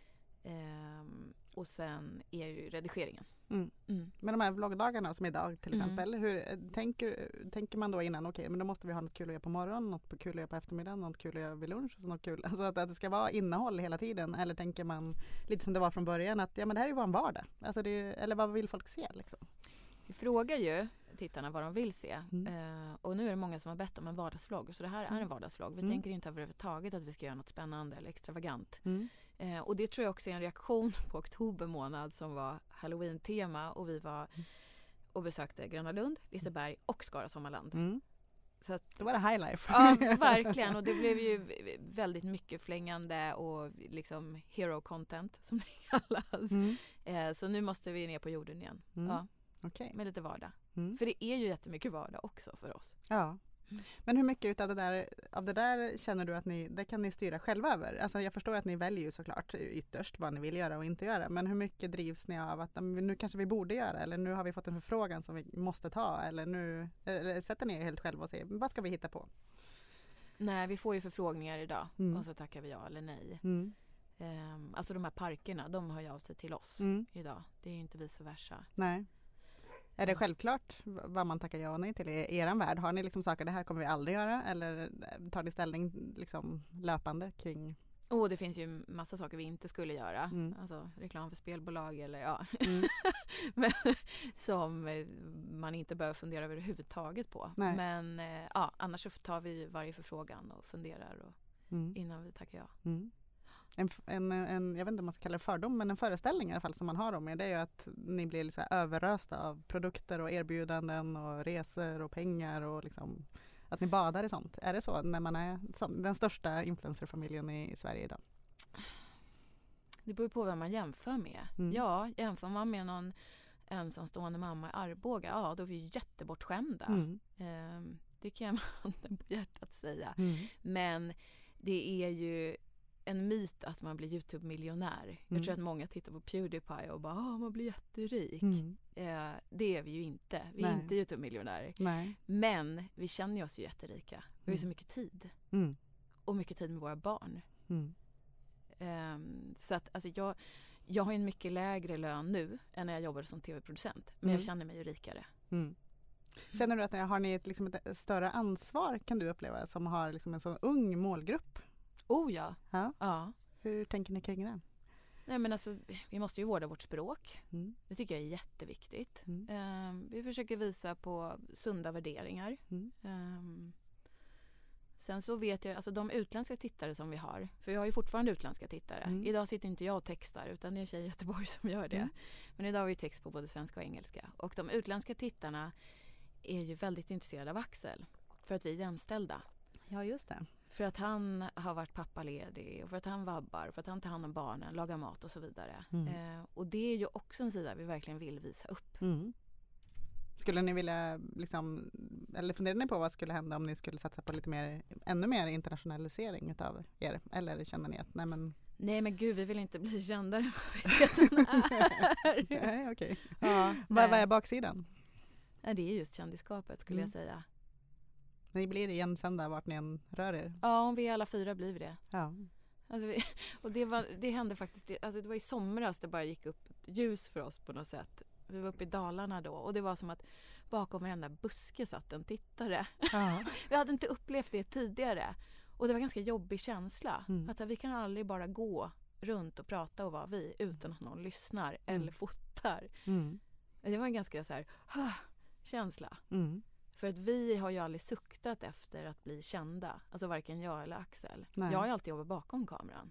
Och sen är ju redigeringen. Men de här vloggdagarna som idag till exempel, hur tänker man då innan, men då måste vi ha något kul att göra på morgonen, något kul att göra på eftermiddagen, något kul att göra vid lunch, något kul, alltså att det ska vara innehåll hela tiden, eller tänker man lite som det var från början att men det här är ju vår vardag, alltså eller vad vill folk se liksom? Vi frågar ju tittarna vad de vill se. Och nu är det många som har bett om en vardagsvlogg, så det här är en vardagsvlogg. Vi tänker inte överhuvudtaget att vi ska göra något spännande eller extravagant. Och det tror jag också är en reaktion på oktober månad som var Halloween-tema, och vi var och besökte Gröna Lund, Liseberg och Skara Sommarland. Så att, det var det high life. Ja, verkligen. Och det blev ju väldigt mycket flängande och liksom hero content som det kallas. Så nu måste vi ner på jorden igen. Ja. Okay. Med lite vardag. För det är ju jättemycket vardag också för oss. Ja. Men hur mycket av det där känner du att det kan ni styra själva över? Alltså jag förstår att ni väljer ju såklart ytterst vad ni vill göra och inte göra. Men hur mycket drivs ni av att nu kanske vi borde göra, eller nu har vi fått en förfrågan som vi måste ta, eller sätter ni er helt själva och säger vad ska vi hitta på? Nej, vi får ju förfrågningar idag och så tackar vi ja eller nej. Alltså de här parkerna, de hör ju av sig till oss idag. Det är ju inte vice versa. Nej. Är det självklart vad man tackar ja och nej till i er värld? Har ni liksom saker, det här kommer vi aldrig göra? Eller tar ni ställning liksom löpande kring? Det finns ju massa saker vi inte skulle göra. Alltså reklam för spelbolag eller men, som man inte behöver fundera överhuvudtaget på. Nej. Men annars så tar vi varje förfrågan och funderar innan vi tackar ja. En jag vet inte om man ska kalla det fördom, men en föreställning i alla fall som man har om er, det är ju att ni blir liksom överrösta av produkter och erbjudanden och resor och pengar och liksom att ni badar i sånt. Är det så när man är den största influencerfamiljen i Sverige idag? Det beror på vem man jämför med. Ja, jämför man med någon ensamstående mamma i Arboga, då är vi jättebortskämda. Det kan jag med handen på hjärtat säga. Men det är ju en myt att man blir YouTube-miljonär. Jag tror att många tittar på PewDiePie och bara, man blir jätterik. Det är vi ju inte. Vi är inte YouTube-miljonärer. Men vi känner oss ju jätterika. Vi har så mycket tid. Och mycket tid med våra barn. Så att alltså jag har en mycket lägre lön nu än när jag jobbade som tv-producent. Men jag känner mig ju rikare. Känner du att har ni ett större ansvar, kan du uppleva, som har liksom en så ung målgrupp? Ja. Hur tänker ni kring det? Nej, men alltså, vi måste ju vårda vårt språk. Det tycker jag är jätteviktigt. Vi försöker visa på sunda värderingar. Sen så vet jag, alltså de utländska tittare som vi har, för vi har ju fortfarande utländska tittare. Idag sitter inte jag och textar, utan det är en tjej i Göteborg som gör det. Men idag har vi text på både svenska och engelska. Och de utländska tittarna är ju väldigt intresserade av Axel, för att vi är jämställda. Ja, just det. För att han har varit pappaledig och för att han vabbar, för att han tar hand om barnen, lagar mat och så vidare. Och det är ju också en sida vi verkligen vill visa upp. Skulle ni vilja liksom, eller funderar ni på vad skulle hända om ni skulle satsa på ännu mer internationalisering utav er? Eller känner ni att nej men gud, vi vill inte bli kändare än vad vi redan är. Nej, okej. Vad är baksidan? Ja, det är just kändisskapet skulle jag säga. Ni blir igensända vart ni än rör er? Ja, om vi alla 4 blir vi det. Ja. Alltså och det hände faktiskt, alltså det var i somras det bara gick upp ett ljus för oss på något sätt. Vi var uppe i Dalarna då och det var som att bakom varenda buske satt en tittare. Ja. Vi hade inte upplevt det tidigare och det var en ganska jobbig känsla. Att vi kan aldrig bara gå runt och prata och vara vi utan att någon lyssnar eller fotar. Det var en ganska så här känsla. För att vi har ju aldrig suktat efter att bli kända. Alltså varken jag eller Axel. Nej. Jag har ju alltid jobbat bakom kameran.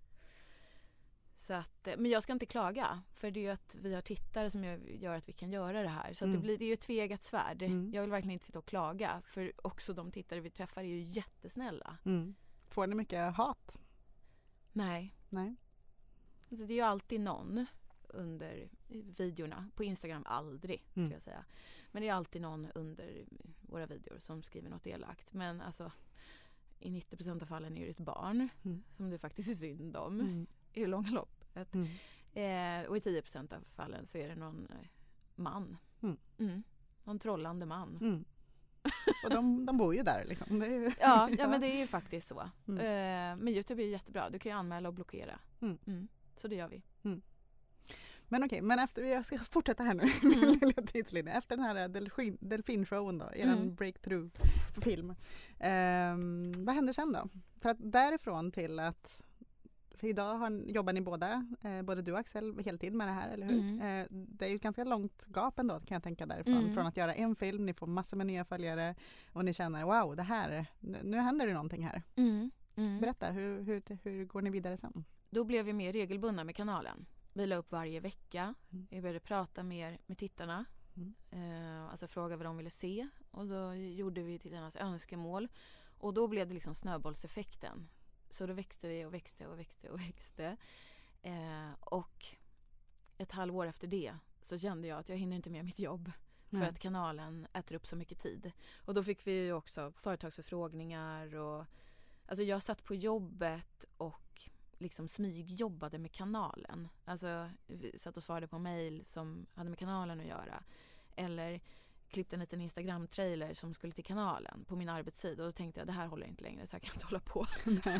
Så att, men jag ska inte klaga. För det är ju att vi har tittare som gör att vi kan göra det här. Så att det är ju ett tveeggat svärd. Jag vill verkligen inte sitta och klaga. För också de tittare vi träffar är ju jättesnälla. Får ni mycket hat? Nej. Alltså det är ju alltid någon under videorna. På Instagram aldrig, skulle jag säga. Men det är alltid någon under våra videor som skriver något elakt. Men alltså, i 90% av fallen är det ett barn som det faktiskt är synd om i det långa loppet. Och i 10% av fallen så är det någon man. Någon trollande man. Och de bor ju där liksom. Det är ju, ja, men det är ju faktiskt så. Men YouTube är ju jättebra. Du kan ju anmäla och blockera. Så det gör vi. Men okej, men efter, jag ska fortsätta här nu lilla tidslinjen. Efter den här delfinshowen då, eran breakthrough för film. Vad händer sen då? För att därifrån till att, för idag jobbar ni både du och Axel heltid med det här, eller hur? Det är ju ett ganska långt gap ändå, kan jag tänka därifrån. Från att göra en film, ni får massor med nya följare och ni känner, wow, det här, nu händer det någonting här. Berätta, hur går ni vidare sen? Då blev vi mer regelbundna med kanalen. Vi la upp varje vecka. Vi började prata mer med tittarna. Alltså fråga vad de ville se. Och då gjorde vi tittarnas önskemål. Och då blev det liksom snöbollseffekten. Så då växte vi och växte och växte och växte. Och ett halvår efter det så kände jag att jag hinner inte med mitt jobb. För att kanalen äter upp så mycket tid. Och då fick vi ju också företagsförfrågningar. Och, alltså jag satt på jobbet och liksom smygjobbade med kanalen. Alltså satt och svarade på mejl som hade med kanalen att göra. Eller klippte en liten Instagram-trailer som skulle till kanalen på min arbetstid. Och då tänkte jag, det här håller inte längre, så här kan jag inte hålla på.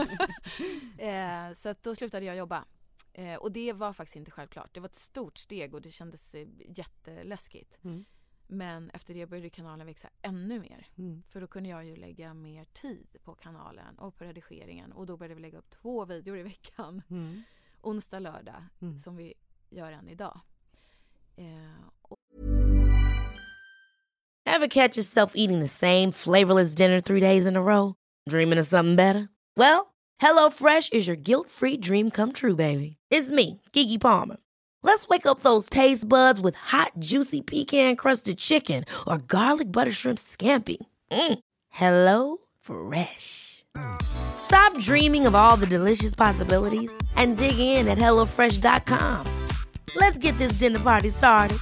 Så att då slutade jag jobba. Och det var faktiskt inte självklart. Det var ett stort steg och det kändes jätteläskigt. Men efter det började kanalen växa ännu mer. För då kunde jag ju lägga mer tid på kanalen och på redigeringen. Och då började vi lägga upp 2 videor i veckan. Onsdag, lördag, som vi gör än idag. Ever catch yourself eating the same flavorless dinner 3 days in a row? Dreaming of something better? Well, HelloFresh is your guilt-free dream come true, baby. It's me, Keke Palmer. Let's wake up those taste buds with hot, juicy pecan-crusted chicken or garlic butter shrimp scampi. Hello Fresh. Stop dreaming of all the delicious possibilities and dig in at HelloFresh.com. Let's get this dinner party started.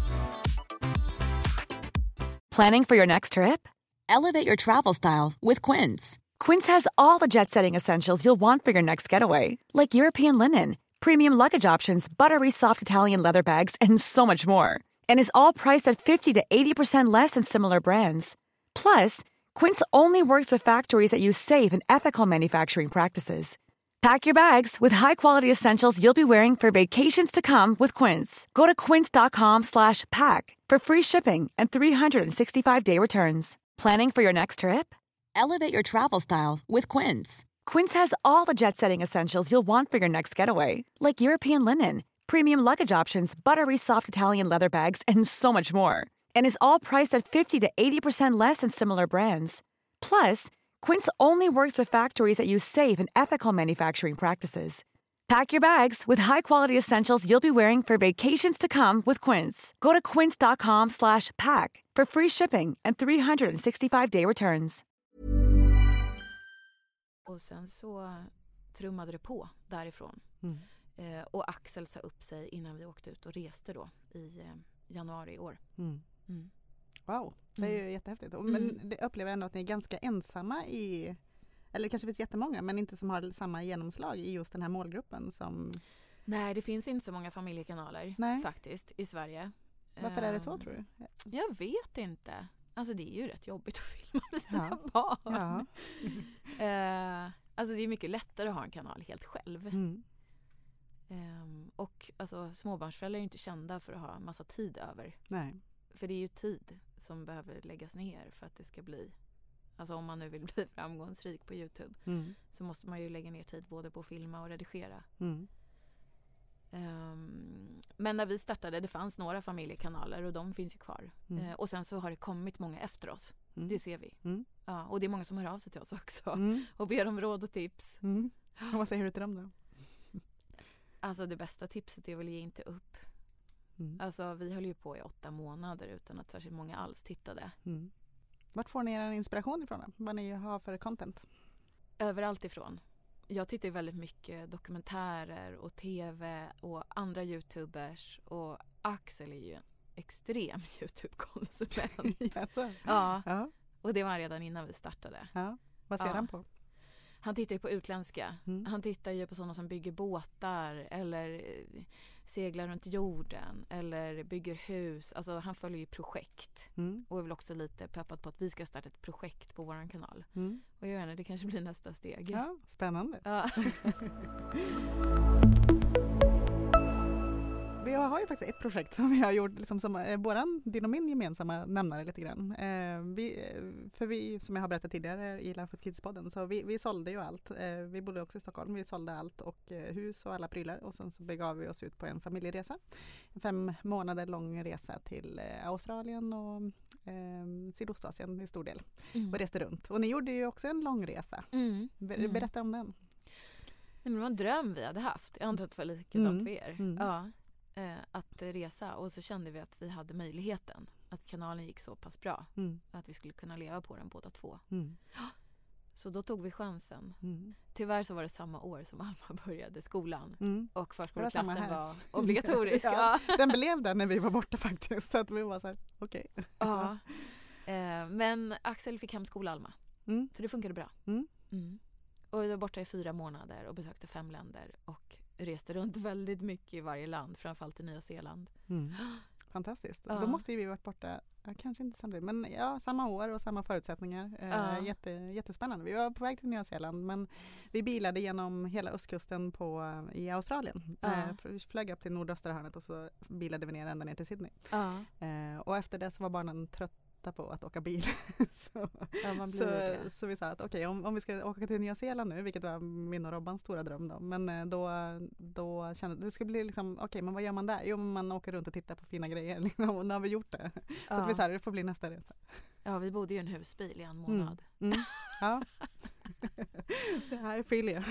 Planning for your next trip? Elevate your travel style with Quince. Quince has all the jet-setting essentials you'll want for your next getaway, like European linen, premium luggage options, buttery soft Italian leather bags, and so much more. And is all priced at 50 to 80% less than similar brands. Plus, Quince only works with factories that use safe and ethical manufacturing practices. Pack your bags with high-quality essentials you'll be wearing for vacations to come with Quince. Go to quince.com/pack for free shipping and 365-day returns. Planning for your next trip? Elevate your travel style with Quince. Quince has all the jet-setting essentials you'll want for your next getaway, like European linen, premium luggage options, buttery soft Italian leather bags, and so much more. And is all priced at 50 to 80% less than similar brands. Plus, Quince only works with factories that use safe and ethical manufacturing practices. Pack your bags with high-quality essentials you'll be wearing for vacations to come with Quince. Go to quince.com/pack for free shipping and 365-day returns. Och sen så trummade det på därifrån. Och Axel sa upp sig innan vi åkte ut och reste då i januari i år. Wow, det är ju jättehäftigt. Men det upplever jag ändå att ni är ganska ensamma i, eller kanske finns jättemånga, men inte som har samma genomslag i just den här målgruppen som... Nej, det finns inte så många familjekanaler faktiskt i Sverige. Varför är det så, tror du? Jag vet inte. Alltså det är ju rätt jobbigt att filma med sina barn. Alltså det är mycket lättare att ha en kanal helt själv. Och alltså, småbarnsföräldrar är ju inte kända för att ha en massa tid över. Nej. För det är ju tid som behöver läggas ner för att det ska bli Alltså om man nu vill bli framgångsrik på YouTube så måste man ju lägga ner tid både på att filma och redigera. Men när vi startade, det fanns några familjekanaler och de finns ju kvar. Och sen så har det kommit många efter oss. Det ser vi. Ja, och det är många som hör av sig till oss också och ber om råd och tips. Och vad säger du till dem då? Alltså det bästa tipset är väl ge inte upp. Alltså vi höll ju på i 8 månader utan att särskilt många alls tittade. Vart får ni er inspiration ifrån då? Vad ni har för content? Överallt ifrån. Jag tittar ju väldigt mycket dokumentärer och tv och andra YouTubers, och Axel är ju en extrem YouTube-konsument. Ja. Och det var redan innan vi startade. Ja. Vad ser han på? Han tittar ju på utländska. Han tittar ju på sådana som bygger båtar eller seglar runt jorden eller bygger hus. Alltså han följer ju projekt. Och är väl också lite peppad på att vi ska starta ett projekt på våran kanal. Och jag vet inte, det kanske blir nästa steg. Ja, spännande. Ja. Vi har ju faktiskt ett projekt som vi har gjort liksom, som är din och min gemensamma nämnare lite grann. Vi, som jag har berättat tidigare i Life with Kids-podden, så vi sålde ju allt. Vi bodde också i Stockholm, vi sålde allt och hus och alla prylar, och sen så begav vi oss ut på en familjeresa. En 5 månader lång resa till Australien och Sydostasien i stor del. Och reste runt. Och ni gjorde ju också en lång resa. Berätta om den. Det var en dröm vi hade haft. Jag antar att det var likadant för er. Ja. Att resa, och så kände vi att vi hade möjligheten, att kanalen gick så pass bra att vi skulle kunna leva på den båda två. Så då tog vi chansen. Tyvärr så var det samma år som Alma började skolan och förskoleklassen var obligatorisk. Ja, den blev det när vi var borta faktiskt, så att vi var så här, okej. Ja. Men Axel fick hemskola Alma, så det funkade bra. Och vi var borta i 4 månader och besökte 5 länder och reste runt väldigt mycket i varje land, framförallt i Nya Zeeland. Fantastiskt. Då måste vi varit borta, kanske inte samtidigt, men ja, samma år och samma förutsättningar. Jättespännande. Vi var på väg till Nya Zeeland, men vi bilade genom hela östkusten i Australien. Vi flög upp till nordöstra hörnet och så bilade vi ända ner till Sydney. Och efter det så var barnen trötta på att åka bil. så vi sa att okej, om vi ska åka till Nya Zeeland nu, vilket var min och Robbans stora dröm då, men då kände det skulle bli liksom, okej, men vad gör man där? Jo, man åker runt och tittar på fina grejer liksom, och nu har vi gjort det. Så att vi sa, det får bli nästa resa. Ja, vi bodde ju i en husbil i 1 månad. Ja. Det här är filia.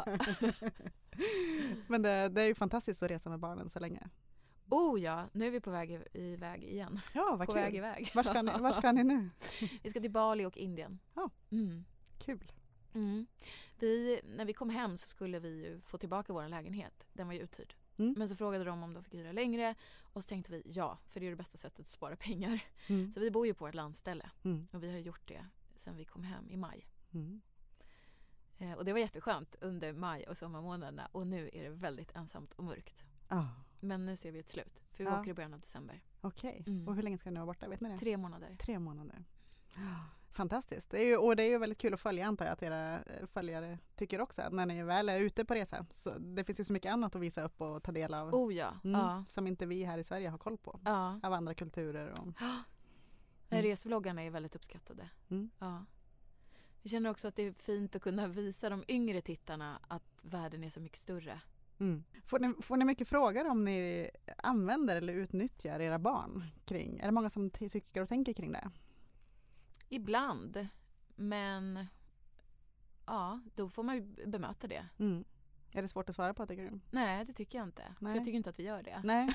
Men det är ju fantastiskt att resa med barnen så länge. Oh ja, nu är vi på väg iväg igen. Ja, vad på kul. Väg iväg. Var ska ni nu? Vi ska till Bali och Indien. Ja, kul. När vi kom hem så skulle vi ju få tillbaka vår lägenhet. Den var ju uthyrd. Men så frågade de om de fick hyra längre. Och så tänkte vi för det är det bästa sättet att spara pengar. Så vi bor ju på ett landställe. Och vi har gjort det sedan vi kom hem i maj. Och det var jätteskönt under maj och sommarmånaderna. Och nu är det väldigt ensamt och mörkt. Men nu ser vi ett slut. För vi åker i början av december. Okej. Och hur länge ska ni vara borta? Vet ni det? 3 månader. 3 månader. Fantastiskt. Det är ju väldigt kul att följa, antar jag att era följare tycker också. När ni väl är ute på resa. Så det finns ju så mycket annat att visa upp och ta del av. Som inte vi här i Sverige har koll på. Av andra kulturer. Resvloggarna är väldigt uppskattade. Vi känner också att det är fint att kunna visa de yngre tittarna att världen är så mycket större. Får ni mycket frågor om ni använder eller utnyttjar era barn kring? Är det många som tycker och tänker kring det? Ibland, men då får man ju bemöta det. Är det svårt att svara på, tycker du? Nej, det tycker jag inte. För jag tycker inte att vi gör det. Nej.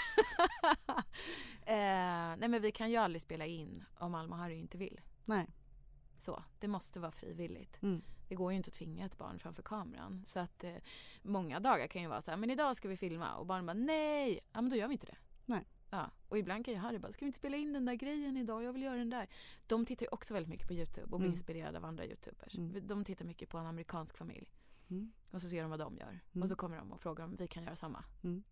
Nej, men vi kan ju aldrig spela in om Alma och Harry inte vill. Nej. Så, det måste vara frivilligt. Det går ju inte att tvinga ett barn framför kameran. Så att många dagar kan ju vara så här, men idag ska vi filma. Och barnen bara, nej, men då gör vi inte det. Nej. Ja, och ibland kan ju Harry bara, ska vi inte spela in den där grejen idag? Jag vill göra den där. De tittar ju också väldigt mycket på YouTube och blir inspirerade av andra YouTubers. De tittar mycket på en amerikansk familj. Och så ser de vad de gör. Och så kommer de och frågar om vi kan göra samma.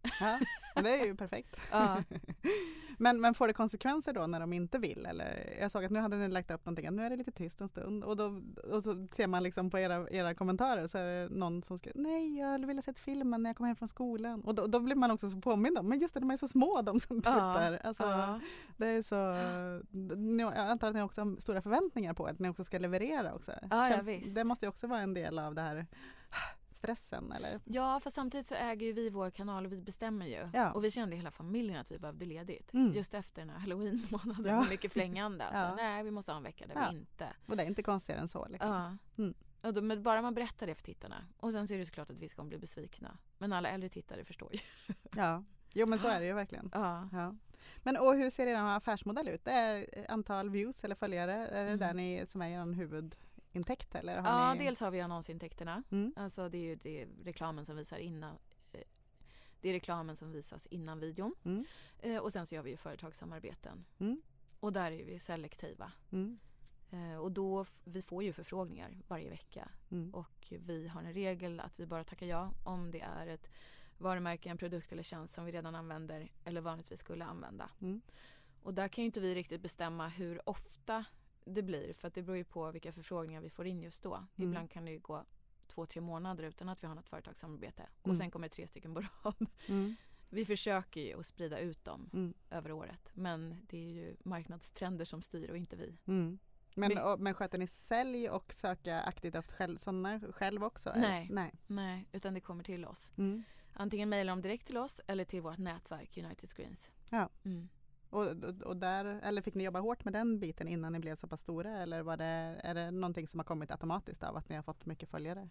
Ja, men det är ju perfekt. Ja. Men får det konsekvenser då när de inte vill? Eller, jag såg att nu hade ni lagt upp någonting, att nu är det lite tyst en stund. Och så ser man liksom på era kommentarer så är det någon som skriver, nej jag vill ha sett filmen när jag kom hem från skolan. Och då blir man också så påmind om, men just det, de är så små de som tittar. Alltså, det är så, jag antar att ni också har stora förväntningar på att ni också ska leverera också. Visst. Det måste ju också vara en del av det här stressen, eller? Ja, för samtidigt så äger ju vi vår kanal och vi bestämmer ju. Ja. Och vi kände i hela familjen att vi behövde ledigt. Mm. Just efter den här Halloween-månaden med mycket flängande. Alltså, nej, vi måste ha en vecka där vi inte. Och det är inte konstigare än så. Liksom. Ja. Mm. Och men bara man berättar det för tittarna. Och sen så är det såklart att vi ska bli besvikna. Men alla äldre tittare förstår ju. Ja, jo men så är det ju verkligen. Ja. Men och hur ser er affärsmodell ut? Det är antal views eller följare? Är det där ni som är er huvudintäkt? Eller har ni... dels har vi annonsintäkterna. Alltså det är ju det reklamen som visar innan. Det är reklamen som visas innan videon. Och sen så gör vi ju företagssamarbeten. Och där är vi selektiva. Och då vi får ju förfrågningar varje vecka. Och vi har en regel att vi bara tackar ja om det är ett varumärke, en produkt eller tjänst som vi redan använder eller vanligtvis skulle använda. Och där kan ju inte vi riktigt bestämma hur ofta det blir, för att det beror ju på vilka förfrågningar vi får in just då. Ibland kan det ju gå 2-3 månader utan att vi har något företagssamarbete. Och sen kommer 3 stycken på rad. Vi försöker ju att sprida ut dem över året. Men det är ju marknadstrender som styr och inte vi. Men sköter ni sälj och söka aktivt efter sådana själv också? Nej, utan det kommer till oss. Antingen mejlar de direkt till oss eller till vårt nätverk United Screens. Ja. Och där, eller fick ni jobba hårt med den biten innan ni blev så pass stora? Eller är det någonting som har kommit automatiskt av att ni har fått mycket följare?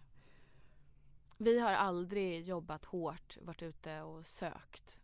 Vi har aldrig jobbat hårt, varit ute och sökt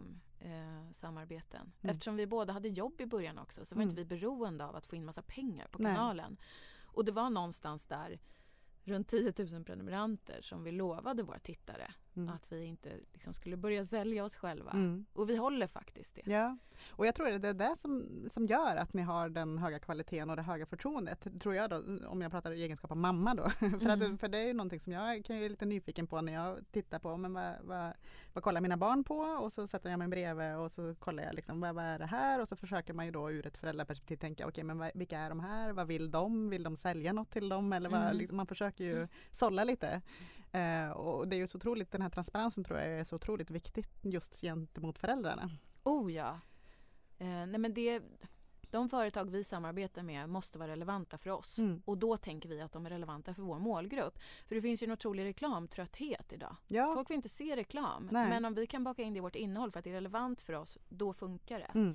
samarbeten. Eftersom vi båda hade jobb i början också så var inte vi beroende av att få in massa pengar på kanalen. Och det var någonstans där runt 10 000 prenumeranter som vi lovade våra tittare att vi inte skulle börja sälja oss själva. Och vi håller faktiskt det. Ja. Och jag tror det är det som gör att ni har den höga kvaliteten och det höga förtroendet. Tror jag då, om jag pratar i egenskap av mamma då. För det är ju någonting som jag kan ju lite nyfiken på när jag tittar på. Men vad kollar mina barn på? Och så sätter jag mig bredvid och så kollar jag vad är det här? Och så försöker man ju då ur ett föräldraperspektiv tänka okej, men vilka är de här? Vad vill de? Vill de sälja något till dem? Eller man försöker ju sålla lite. Och det är ju så otroligt, den här transparensen tror jag är så otroligt viktigt just gentemot föräldrarna. Oh ja. Men de företag vi samarbetar med måste vara relevanta för oss. Och då tänker vi att de är relevanta för vår målgrupp. För det finns ju en otrolig reklamtrötthet idag. Ja. Folk vill inte se reklam. Nej. Men om vi kan baka in det i vårt innehåll för att det är relevant för oss, då funkar det.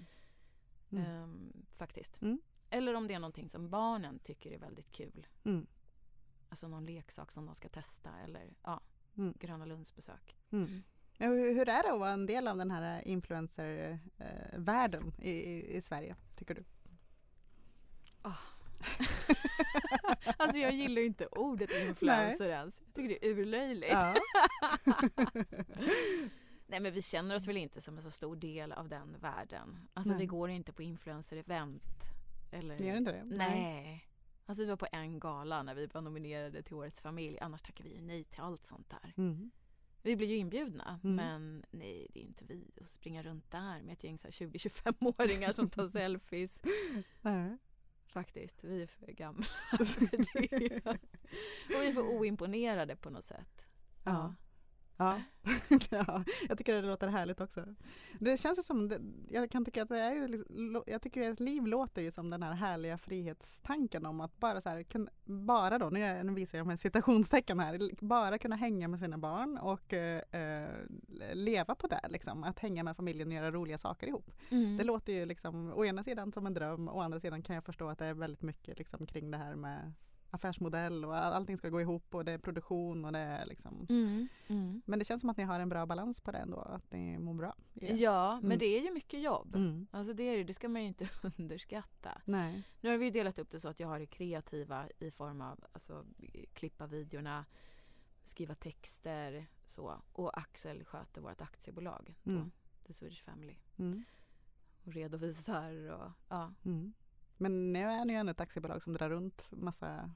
Faktiskt. Eller om det är någonting som barnen tycker är väldigt kul. Alltså någon leksak som de ska testa eller Gröna Lunds besök. Hur är det att vara en del av den här influencer-världen i Sverige, tycker du? Alltså jag gillar ju inte ordet influencer ens. Jag tycker det är urlöjligt. Ja. Nej, men vi känner oss väl inte som en så stor del av den världen. Alltså vi går inte på influencer-event. Eller... Gör inte det? Nej. Alltså vi var på en gala när vi var nominerade till Årets familj. Annars tackar vi nej till allt sånt där. Vi blir ju inbjudna, men nej, det är inte vi att springa runt där med ett gäng 20-25-åringar som tar selfies. Faktiskt, vi är för gamla för det. Och vi är för oimponerade på något sätt. Ja. Ja, jag tycker det låter härligt också. Det känns som jag kan tycka att det är ju, jag tycker att liv låter ju som den här härliga frihetstanken om att bara så här bara då, nu visar jag med citationstecken här, bara kunna hänga med sina barn och leva på det att hänga med familjen och göra roliga saker ihop. Det låter ju å ena sidan som en dröm, å andra sidan kan jag förstå att det är väldigt mycket kring det här med affärsmodell och allting ska gå ihop och det är produktion och det är Men det känns som att ni har en bra balans på det ändå, att ni mår bra. Ja, men det är ju mycket jobb. Alltså det ska man ju inte underskatta. Nej. Nu har vi delat upp det så att jag har det kreativa i form av klippa videorna, skriva texter så, och Axel sköter vårt aktiebolag då, The Swedish Family. Och redovisar och Men nu är ni ju ett aktiebolag som drar runt massa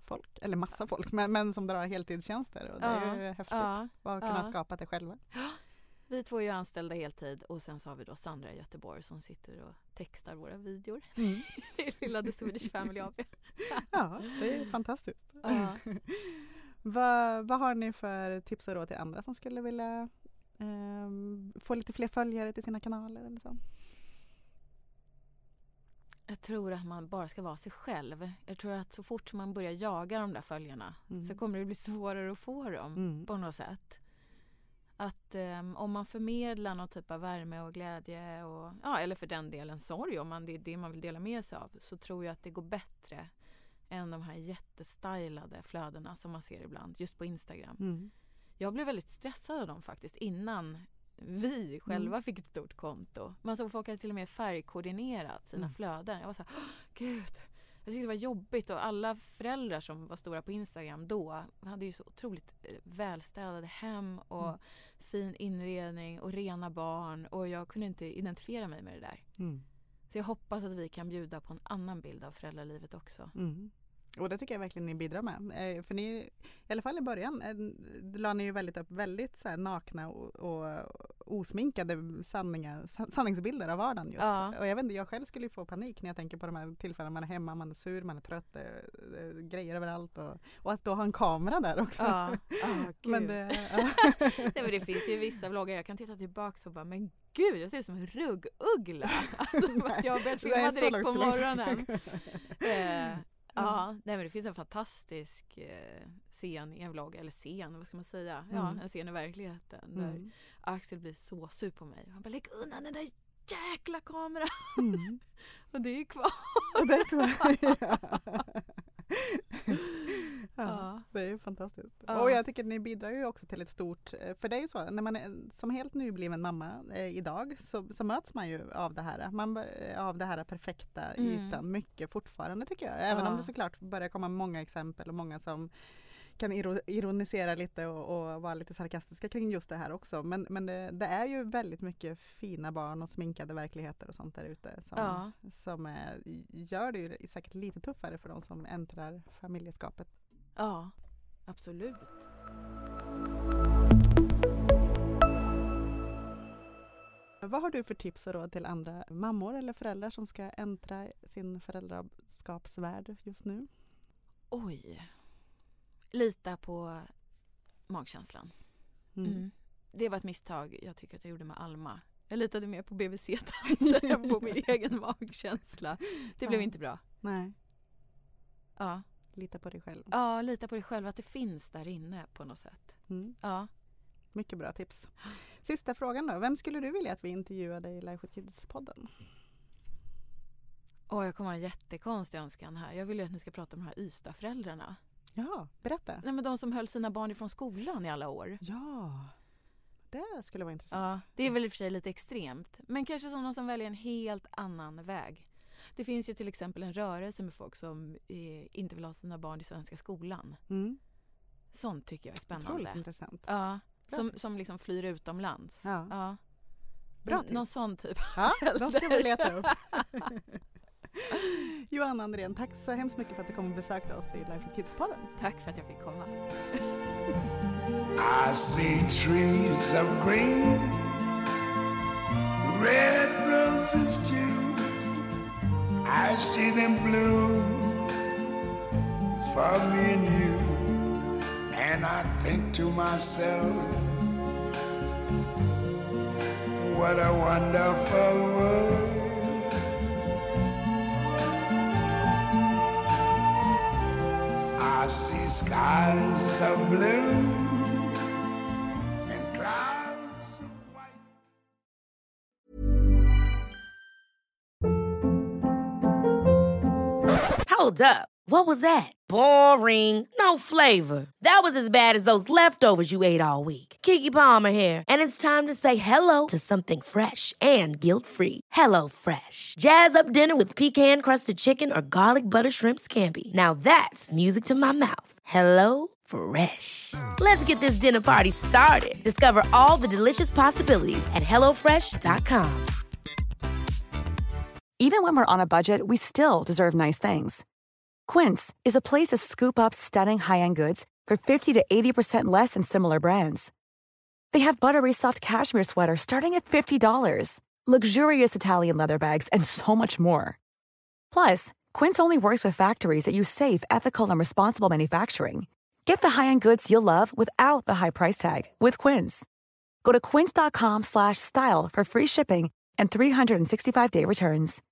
folk, men som drar heltidstjänster och det är ju häftigt att kunna skapa det själva. vi två är ju anställda heltid och sen så har vi då Sandra i Göteborg som sitter och textar våra videor. I lilla The Swedish Family AB. Ja, det är fantastiskt. Ja. Vad har ni för tips och råd till andra som skulle vilja få lite fler följare till sina kanaler eller så? Jag tror att man bara ska vara sig själv. Jag tror att så fort man börjar jaga de där följarna så kommer det bli svårare att få dem på något sätt. Att om man förmedlar någon typ av värme och glädje och, eller för den delen sorg, om det är det man vill dela med sig av, så tror jag att det går bättre än de här jättestylade flödena som man ser ibland just på Instagram. Jag blev väldigt stressad av dem faktiskt innan vi själva fick ett stort konto. Man såg folk hade till och med färgkoordinerat sina flöden. Jag var så här, gud, jag tyckte det var jobbigt, och alla föräldrar som var stora på Instagram då hade ju så otroligt välstädade hem och fin inredning och rena barn, och jag kunde inte identifiera mig med det där. Så jag hoppas att vi kan bjuda på en annan bild av föräldralivet också. Och det tycker jag verkligen ni bidrar med. För ni, i alla fall i början, la ni ju väldigt så här nakna och osminkade sanningsbilder av vardagen just. Och jag vet inte, jag själv skulle ju få panik när jag tänker på de här tillfällen man är hemma, man är sur, man är trött, grejer överallt, och att då ha en kamera där också. Men Nej, men det finns ju vissa vloggar, jag kan titta tillbaka och bara, men gud, jag ser ut som en rugguggla. Alltså, att jag har börjat filma direkt på morgonen. Nej, men det finns en fantastisk scen i en vlogg, eller scen, vad ska man säga? En scen i verkligheten där Axel blir så sur på mig. Han bara, lägg undan den där jäkla kameran. Och det är kvar. Det är ju fantastiskt. Och jag tycker att ni bidrar ju också till ett stort, för det är ju så, när man är som helt nybliven mamma idag så möts man ju av det här. Av det här perfekta ytan mycket fortfarande, tycker jag. Även om det såklart börjar komma många exempel och många som kan ironisera lite och vara lite sarkastiska kring just det här också. Men det är ju väldigt mycket fina barn och sminkade verkligheter och sånt där ute som gör det ju säkert lite tuffare för de som äntrar familjeskapet. Ja, absolut. Vad har du för tips och råd till andra mammor eller föräldrar som ska äntra sin föräldraskapsvärld just nu? Oj. Lita på magkänslan. Det var ett misstag jag tycker att jag gjorde med Alma. Jag litade mer på BVC-tanten än på min egen magkänsla. Det blev inte bra. Nej. Ja. Lita på dig själv. Ja, lita på dig själv, att det finns där inne på något sätt. Ja. Mycket bra tips. Sista frågan då. Vem skulle du vilja att vi intervjuade i Life with Kids-podden? Jag kommer ha en jättekonstig önskan här. Jag vill ju att ni ska prata om de här Ystad-föräldrarna. Ja, berätta. Nej, men de som höll sina barn ifrån skolan i alla år. Ja, det skulle vara intressant. Ja, det är väl i och för sig lite extremt. Men kanske sådana som väljer en helt annan väg. Det finns ju till exempel en rörelse med folk som inte vill ha sina barn i svenska skolan. Sånt tycker jag är spännande. Otroligt intressant. Ja, som liksom flyr utomlands. Ja. Bra någon sån typ. Ja, då ska vi leta upp. Johanna Andrén, tack så hemskt mycket för att du kom och besökte oss i Life with Kids-podden. Tack för att jag fick komma. I see trees of green, red roses too. I see them bloom for me and you. And I think to myself, what a wonderful world. I see skies of blue and clouds of white. Hold up. What was that? Boring. No flavor. That was as bad as those leftovers you ate all week. Keke Palmer here, and it's time to say hello to something fresh and guilt-free. Hello Fresh. Jazz up dinner with pecan-crusted chicken or garlic butter shrimp scampi. Now that's music to my mouth. Hello Fresh. Let's get this dinner party started. Discover all the delicious possibilities at hellofresh.com. Even when we're on a budget, we still deserve nice things. Quince is a place to scoop up stunning high-end goods for 50 to 80% less than similar brands. They have buttery soft cashmere sweaters starting at $50, luxurious Italian leather bags, and so much more. Plus, Quince only works with factories that use safe, ethical, and responsible manufacturing. Get the high-end goods you'll love without the high price tag with Quince. Go to quince.com/style for free shipping and 365-day returns.